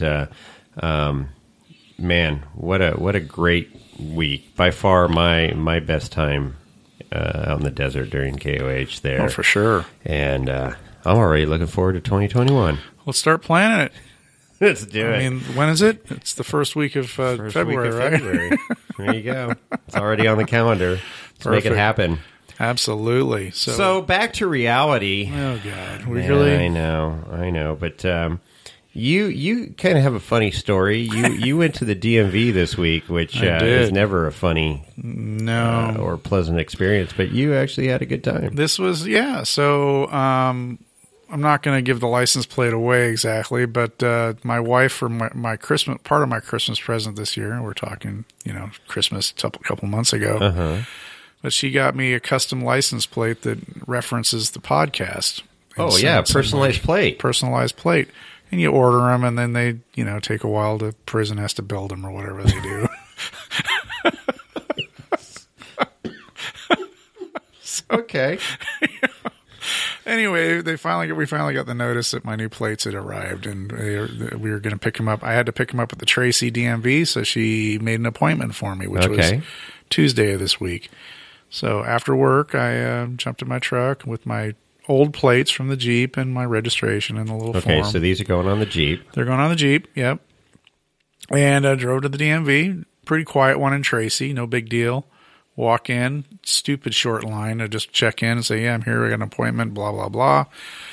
man, what a great week! By far my best time out in the desert during KOH there.
Oh, for sure.
And I'm already looking forward to 2021.
Let's start planning it.
Let's do it.
I mean, when is it? It's the first week of February, right?
February. There you go. It's already on the calendar. Let's make it happen.
Absolutely.
So back to reality.
Oh God, we
Man,
really.
I know. But you kind of have a funny story. You went to the DMV this week, which is never a funny or pleasant experience. But you actually had a good time.
This was So I'm not going to give the license plate away exactly, but my wife for my Christmas part of my Christmas present this year. We're talking Christmas a couple months ago.
Uh-huh.
But she got me a custom license plate that references the podcast.
Oh, yeah, personalized plate.
Personalized plate. And you order them, and then they, take a while. The prison has to build them or whatever they do.
Okay.
Anyway, we finally got the notice that my new plates had arrived, and we were going to pick them up. I had to pick them up at the Tracy DMV, so she made an appointment for me, which was Tuesday of this week. So after work, I jumped in my truck with my old plates from the Jeep and my registration and the little form.
Okay, so these are going on the Jeep.
They're going on the Jeep, yep. And I drove to the DMV. Pretty quiet one in Tracy, no big deal. Walk in, stupid short line. I just check in and say, yeah, I'm here. I got an appointment, blah, blah, blah.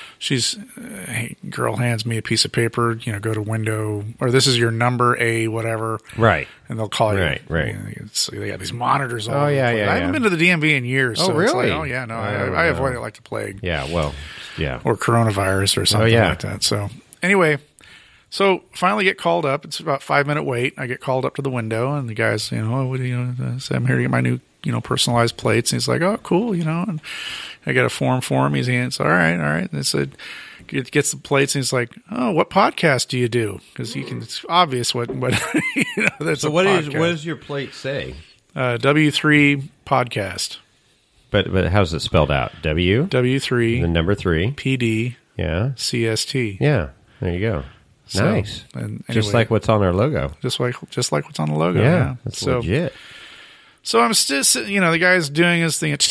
Girl hands me a piece of paper, go to window, or this is your number, A, whatever.
Right.
And they'll call you.
Right.
So they got these monitors all over the place.
Yeah.
I haven't been to the DMV in years.
Oh,
so
really?
It's like, no. I avoid it like the plague.
Yeah, well, yeah.
Or coronavirus or something like that. So anyway, finally get called up. It's about 5-minute wait. I get called up to the window, and the guy's, say, I'm here to get my new, personalized plates. And he's like, oh, cool, and I got a form for him. He's all right. And I said, gets the plates, and he's like, oh, what podcast do you do? Because it's obvious what that's
so
a
what
podcast.
what does your plate say?
W3 podcast.
But how's it spelled out?
W3.
The number 3.
PD.
Yeah.
CST.
Yeah. There you go. Nice.
And anyway,
just like what's on our logo.
Just like what's on the logo.
Yeah. That's legit.
So I'm still, the guy's doing his thing,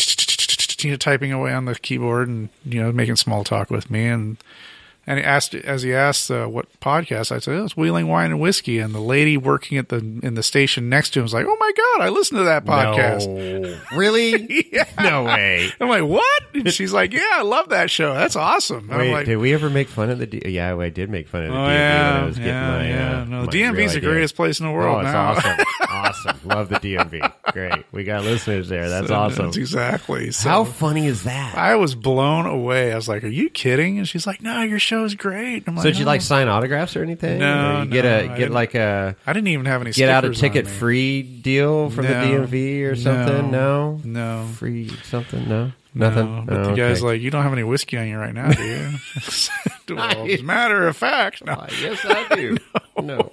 typing away on the keyboard and, making small talk with me. And he asked what podcast, I said, it's Wheeling Wine and Whiskey. And the lady working in the station next to him was like, oh my God, I listened to that podcast.
No. Really?
Yeah.
No way.
I'm like, what? And she's like, yeah, I love that show. That's awesome.
Wait,
I'm like,
did we ever make fun of the Yeah, I did make fun of the DMV when I was getting my...
No, the DMV is the greatest place in the world now.
It's awesome. Awesome. Love the DMV. Great. We got listeners there. That's awesome.
That's exactly. So
how funny is that?
I was blown away. I was like, are you kidding? And she's like, no, your show's great. I'm like,
so did you sign autographs or anything?
No,
or you I didn't
even have any
get out a
stickers
ticket
on me.
free deal from the DMV or something? No. Free something? No. Nothing.
No, but the guy's like, you don't have any whiskey on you right now, do you? Well, as a matter of fact, no.
Yes, I do. No.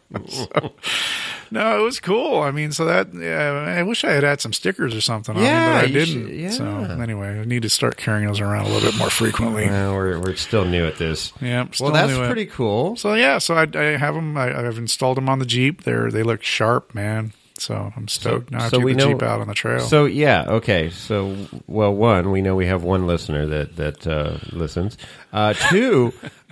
No, it was cool. I mean, so that I wish I had some stickers or something on me, but I didn't. So anyway, I need to start carrying those around a little bit more frequently.
We're still new at this.
Yeah,
well, that's pretty cool.
So I have them. I've installed them on the Jeep. They look sharp, man. So I'm stoked. Now I have to get the Jeep out on the trail.
So okay. So one, we know we have one listener that listens. 2,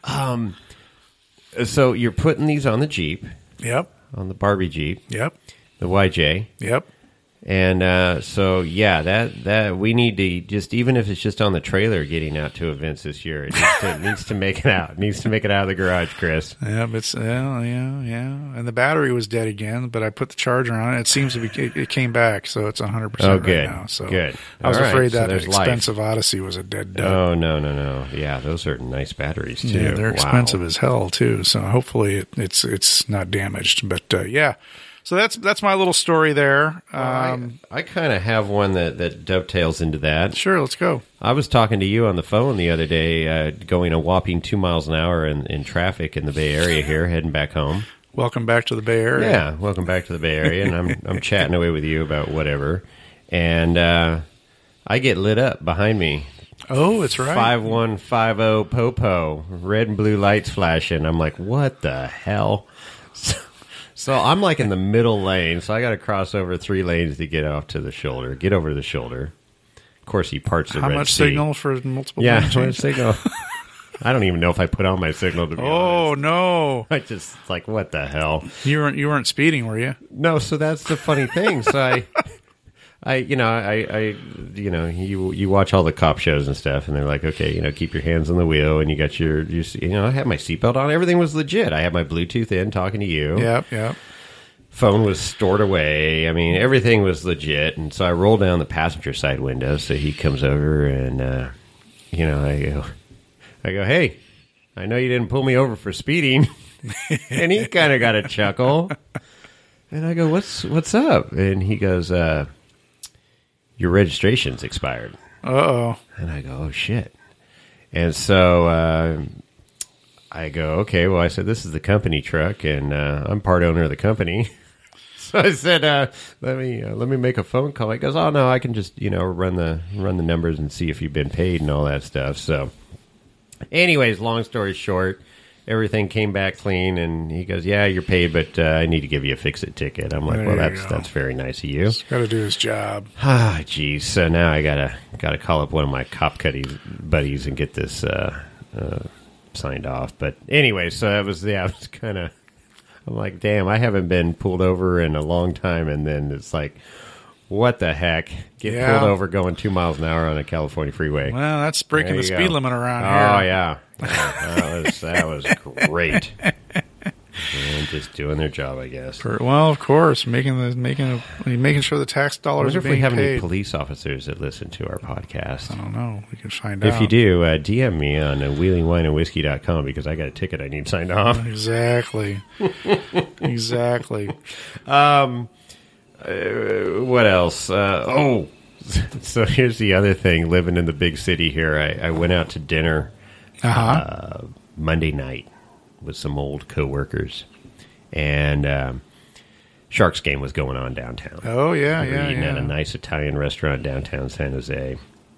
so you're putting these on the Jeep.
Yep.
On the Barbie Jeep.
Yep.
The YJ.
Yep.
And that we need to just, even if it's just on the trailer getting out to events this year, it needs to make it out. It needs to make it out of the garage, Chris.
Yeah, but and the battery was dead again, but I put the charger on it. It seems to be, it came back, so it's 100% right now. So
good.
I was afraid that expensive
life.
Odyssey was a dead duck.
Oh, no. Yeah, those are nice batteries, too.
Yeah, they're expensive as hell, too. So hopefully it's not damaged. But, yeah. So that's my little story there.
I kind of have one that dovetails into that.
Sure, let's go.
I was talking to you on the phone the other day, going a whopping 2 miles an hour in traffic in the Bay Area here, heading back home.
Welcome back to the Bay Area.
Yeah, welcome back to the Bay Area, and I'm chatting away with you about whatever, and I get lit up behind me.
Oh, that's right.
5150 Popo, red and blue lights flashing. I'm like, what the hell? So I'm like in the middle lane, so I got to cross over 3 lanes to get over to the shoulder. Of course, he parts the Red Sea.
How much signal for multiple
lane
changes?
How much signal? I don't even know if I put on my signal, to be honest.
Oh, no.
I just, what the hell?
You weren't speeding, were you?
No, so that's the funny thing. So you watch all the cop shows and stuff, and they're like, okay, keep your hands on the wheel, and you got I had my seatbelt on. Everything was legit. I had my Bluetooth in, talking to you.
Yep.
Phone was stored away. I mean, everything was legit. And so I roll down the passenger side window, so he comes over, and, I go, hey, I know you didn't pull me over for speeding. And he kind of got a chuckle. And I go, what's up? And he goes, your registration's expired.
Uh-oh.
And I go, oh, shit. And so I go, okay, well, I said, this is the company truck, and I'm part owner of the company. So I said, let me make a phone call. He goes, oh no, I can just run the numbers and see if you've been paid and all that stuff. So, anyways, long story short, everything came back clean, and he goes, yeah, you're paid, but I need to give you a fix-it ticket. I'm like, well, that's very nice of you.
He's got to do his job.
Ah, geez. So now I gotta call up one of my cop buddies and get this signed off. But anyway, so I was kind of, I'm like, damn, I haven't been pulled over in a long time, and then it's like, what the heck? Get pulled over going 2 miles an hour on a California freeway.
Well, that's breaking the speed limit around here.
Oh, yeah. That was great. And just doing their job, I guess.
Well, of course, making sure the tax dollars are being paid.
I wonder if we have any police officers that listen to our podcast.
I don't know. We can find out.
If you do, DM me on wheelingwineandwhiskey.com because I got a ticket I need signed off.
Exactly. Exactly.
What else? So here's the other thing. Living in the big city here, I went out to dinner Monday night with some old coworkers, and Sharks game was going on downtown.
Oh yeah,
we were eating at a nice Italian restaurant downtown San Jose,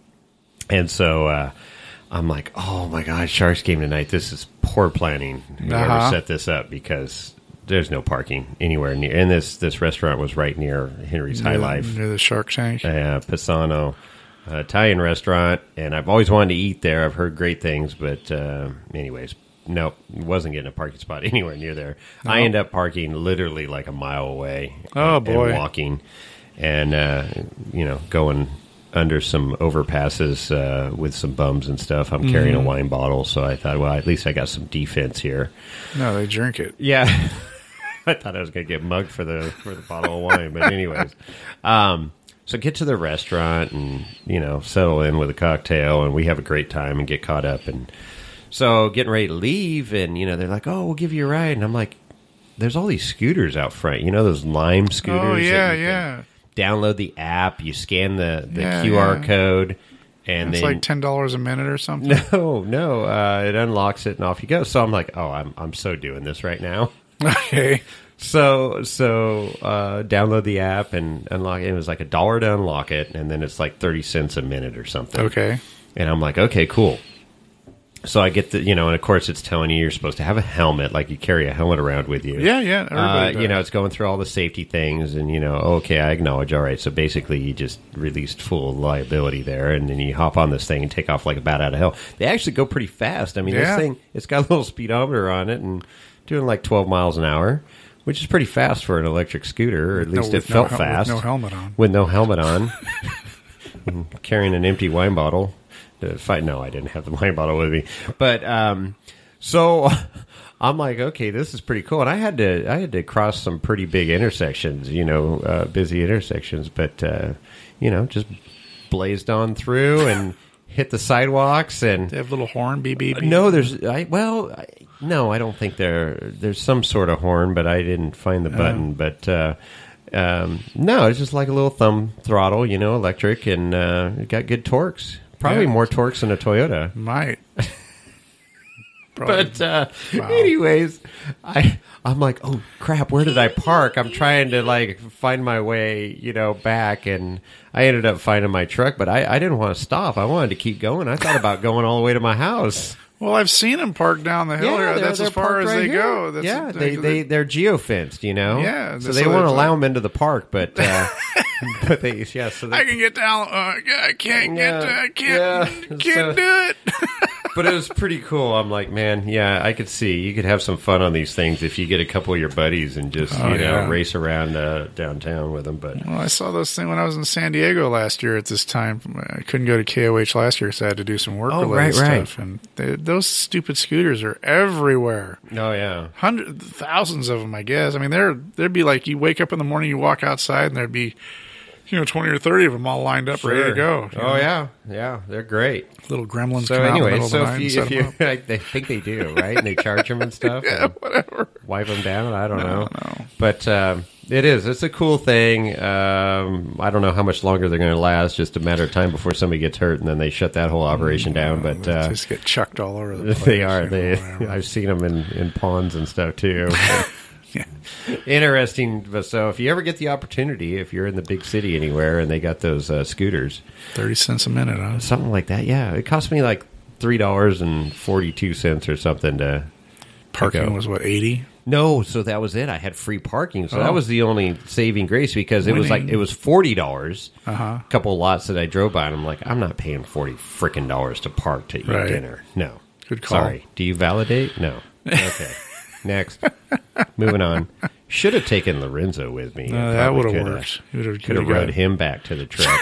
and so I'm like, oh my God, Sharks game tonight. This is poor planning. Whoever set this up because there's no parking anywhere near. And this restaurant was right near Henry's High Life.
Near the Shark Tank.
Pisano, Italian restaurant. And I've always wanted to eat there. I've heard great things. But anyways, nope, wasn't getting a parking spot anywhere near there. No. I ended up parking literally like a mile away.
Oh, boy.
And walking and, going under some overpasses with some bums and stuff. I'm carrying a wine bottle. So I thought, well, at least I got some defense here.
No, they drink it.
Yeah. I thought I was going to get mugged for the bottle of wine, but anyways, so get to the restaurant and settle in with a cocktail, and we have a great time and get caught up, and so getting ready to leave, and they're like, "Oh, we'll give you a ride," and I'm like, "There's all these scooters out front, those Lime scooters."
Oh yeah.
Download the app, you scan the QR code. And
it's like $10 a minute or something.
No, it unlocks it and off you go. So I'm like, oh, I'm so doing this right now.
Okay.
So download the app and unlock it. It was like $1 to unlock it, and then it's like 30 cents a minute or something.
Okay.
And I'm like, okay, cool. So I get and of course it's telling you you're supposed to have a helmet, like you carry a helmet around with you.
Yeah, everybody does.
It's going through all the safety things, and okay, I acknowledge. All right, so basically you just released full liability there, and then you hop on this thing and take off like a bat out of hell. They actually go pretty fast. I mean, this thing, it's got a little speedometer on it, and doing like 12 miles an hour, which is pretty fast for an electric scooter, or at least it felt fast.
With no helmet on.
With no helmet on. Carrying an empty wine bottle. No, I didn't have the wine bottle with me. But so I'm like, okay, this is pretty cool. And I had to cross some pretty big intersections, busy intersections. But, just blazed on through and hit the sidewalks. And
they have a little horn, beep, beep, beep.
No, no, I don't think there's some sort of horn, but I didn't find the button. But no, it's just like a little thumb throttle, electric, and it got good torques. Probably more torques than a Toyota.
Might.
But anyways, I'm like, oh crap, where did I park? I'm trying to find my way, back, and I ended up finding my truck, but I didn't want to stop. I wanted to keep going. I thought about going all the way to my house.
Well, I've seen them park down the hill here. That's as far as they go.
They're geofenced,
Yeah.
So they won't allow them into the park, but but they, so
I can get down. I can't do it.
But it was pretty cool. I'm like, man, I could see you could have some fun on these things if you get a couple of your buddies and just race around downtown with them. But
I saw those things when I was in San Diego last year. At this time, I couldn't go to KOH last year, so I had to do some work related stuff. And those stupid scooters are everywhere.
Oh yeah,
thousands of them, I guess. I mean, there'd be like you wake up in the morning, you walk outside, and there'd be 20 or 30 of them all lined up, ready to go.
Yeah, they're great.
Little gremlins.
So anyway, they think they do, right? And they charge them and stuff.
Yeah, whatever.
Wipe them down. I don't know. But it's a cool thing. I don't know how much longer they're going to last. Just a matter of time before somebody gets hurt, and then they shut that whole operation down. But
they just get chucked all over the place.
They are. I've seen them in ponds and stuff too.
Yeah.
Interesting. So if you ever get the opportunity, if you're in the big city anywhere and they got those scooters,
30 cents a minute, huh?
something like that. Yeah, it cost me like $3.42 or something to
Parking
go.
was what, 80?
No, so that was it. I had free parking, so that was the only saving grace because it was $40. A couple of lots that I drove by, and I'm like, I'm not paying $40 frickin' to park to eat dinner. No,
good call.
Sorry. Do you validate? No. Okay. Next. Moving on. Should have taken Lorenzo with me.
That would have worked.
Could have rode him back to the truck.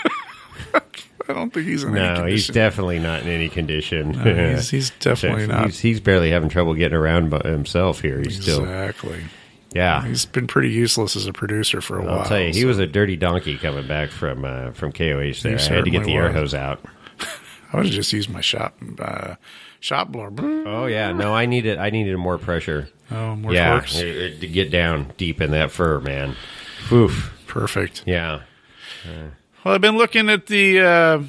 I don't think he's in any condition.
No, he's definitely not in any condition.
No, he's definitely not.
He's barely having trouble getting around by himself here. He's
Exactly.
Yeah.
He's been pretty useless as a producer for a while.
I'll tell you, he was a dirty donkey coming back from KOH there. I had to get the air hose out.
I would have just used my shop blower.
Oh, yeah. No, I needed more pressure.
Oh, more
torques?
torques.
To get down deep in that fur, man. Oof.
Perfect.
Yeah.
Well, I've been looking at the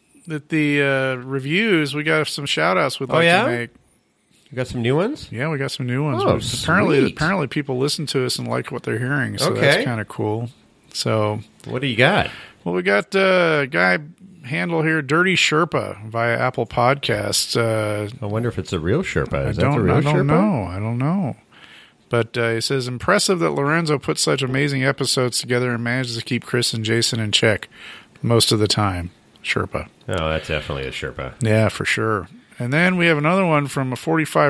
reviews. We got some shout-outs we'd like to make.
You got some new ones?
Yeah, we got some new ones.
Oh,
apparently people listen to us and like what they're hearing, so that's kind of cool. So,
what do you got?
Well, we got a guy handle here, Dirty Sherpa, via Apple Podcasts.
I wonder if it's a real Sherpa.
I don't know. But he says, impressive that Lorenzo put such amazing episodes together and manages to keep Chris and Jason in check most of the time. Sherpa.
Oh, that's definitely a Sherpa.
Yeah, for sure. And then we have another one from a 45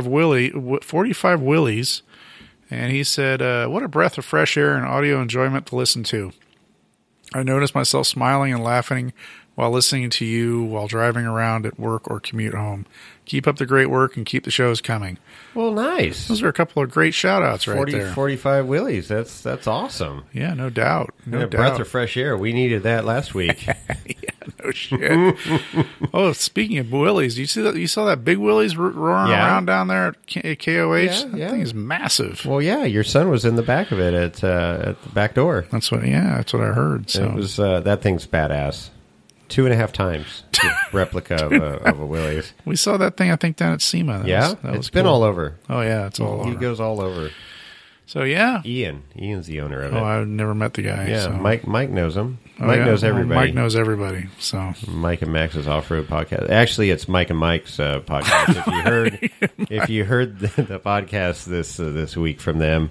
Willies. And he said, what a breath of fresh air and audio enjoyment to listen to. I noticed myself smiling and laughing while listening to you while driving around at work or commute home. Keep up the great work and keep the shows coming.
Well, nice.
Those are a couple of great shout-outs right there.
45 Willies. That's awesome.
Yeah, no doubt. No doubt.
Breath of fresh air. We needed that last week.
Yeah, no shit. Oh, speaking of Willies, you saw that big Willies roaring around down there at KOH? That thing is massive.
Well, yeah, your son was in the back of it at the back door.
That's what I heard. So.
It was that thing's badass. 2.5 times the replica of a Willys.
We saw that thing, I think, down at SEMA.
It's been all over.
Oh, yeah, it's all over.
He goes all over.
So, yeah.
Ian's the owner of it.
Oh, I've never met the guy.
Yeah,
so.
Mike knows him. Mike knows everybody.
Mike knows everybody. So
Mike and Max's Off-Road Podcast. Actually, it's Mike and Mike's podcast. If you heard the podcast this week from them,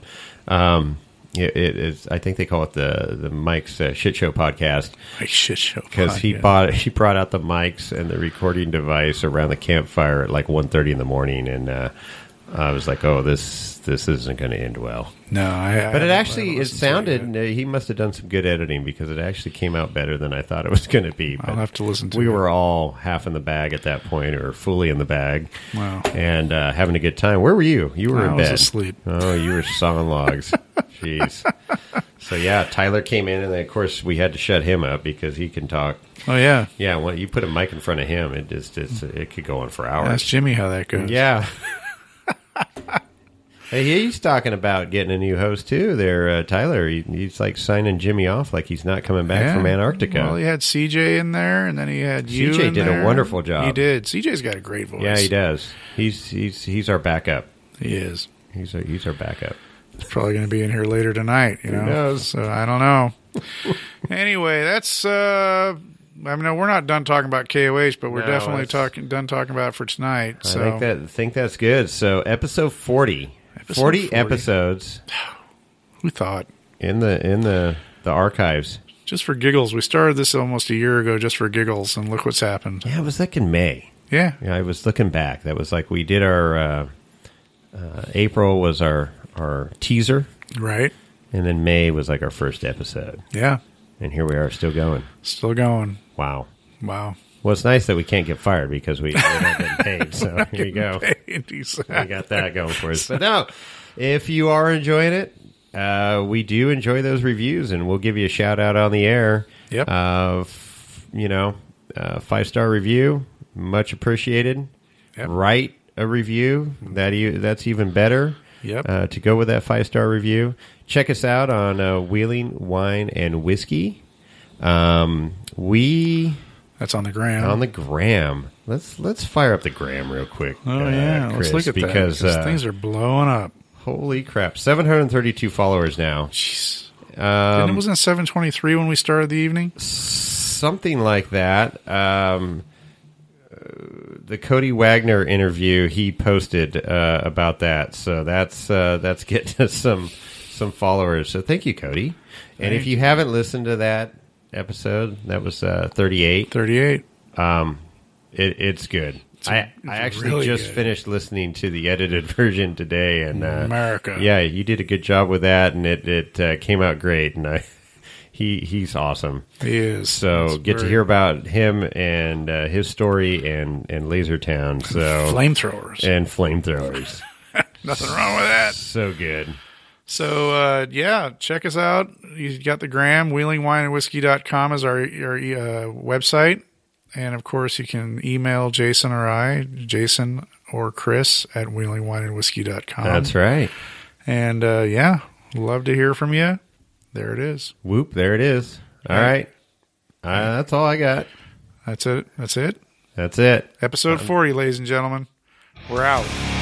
it is. I think they call it the Mike's Shit Show Podcast.
Mike's Shit Show,
because he brought out the mics and the recording device around the campfire at like 1:30 in the morning, and I was like, "Oh, this isn't going to end well."
No,
but it sounded. He must have done some good editing because it actually came out better than I thought it was going to be. But
I'll have to listen to it.
We were all half in the bag at that point, or fully in the bag.
Wow.
And having a good time. Where were you? You were in bed.
I was asleep.
Oh, you were sawing logs. Jeez. So, yeah, Tyler came in, and then, of course, we had to shut him up because he can talk.
Oh, yeah.
Yeah, when you put a mic in front of him, it could go on for hours.
Ask Jimmy how that goes.
Yeah. Hey, he's talking about getting a new host, too, there, Tyler. He's, like, signing Jimmy off like he's not coming back from Antarctica.
Well, he had CJ in there, and then he had you
CJ did a wonderful job.
He did. CJ's got a great voice.
Yeah, he does. He's our backup.
He is.
He's our backup.
He's probably going to be in here later tonight, you know.
Who knows?
So I don't know. Anyway, that's I mean, we're not done talking about KOH, but we're definitely done talking about it for tonight. So
I think that's good. So episode 40. 40 episodes.
Who thought?
In the archives.
Just for giggles. We started this almost a year ago just for giggles, and look what's happened.
Yeah, it was like in May.
Yeah.
Yeah, I was looking back. That was like we did our April was our teaser.
Right.
And then May was like our first episode.
Yeah.
And here we are, still going.
Still going.
Wow.
Wow.
Well, it's nice that we can't get fired because we're not getting paid. So here you go.
Exactly.
We got that going for us. But no, if you are enjoying it, we do enjoy those reviews, and we'll give you a shout out on the air.
Yep.
5-star review, much appreciated.
Yep.
Write a review. That's even better.
Yep.
To go with that 5-star review. Check us out on Wheeling Wine and Whiskey.
That's on the gram.
On the gram. Let's fire up the gram real quick.
Oh yeah,
Chris,
let's look at
because
that. Things are blowing up.
Holy crap. 732 followers now.
Jeez. And it wasn't 7:23 when we started the evening?
Something like that. The Cody Wagner interview, he posted about that. So that's getting us some followers. So thank you, Cody. And if you haven't listened to that episode, that was 38.
38.
It's good. I actually
really
just
good.
finished listening to the edited version today, and
America.
Yeah, you did a good job with that, and it came out great. And he's awesome.
He is.
So get to hear about him and his story and Lasertown. So
flamethrowers.
and flamethrowers.
Nothing wrong with that.
So good.
So, check us out. You got the gram. WheelingWineAndWhiskey.com is our website. And, of course, you can email Jason or Chris at WheelingWineAndWhiskey.com.
That's right.
And, love to hear from you. There it is.
Whoop, there it is. All right. That's all I got.
That's it.
That's it.
Episode 40, ladies and gentlemen. We're out.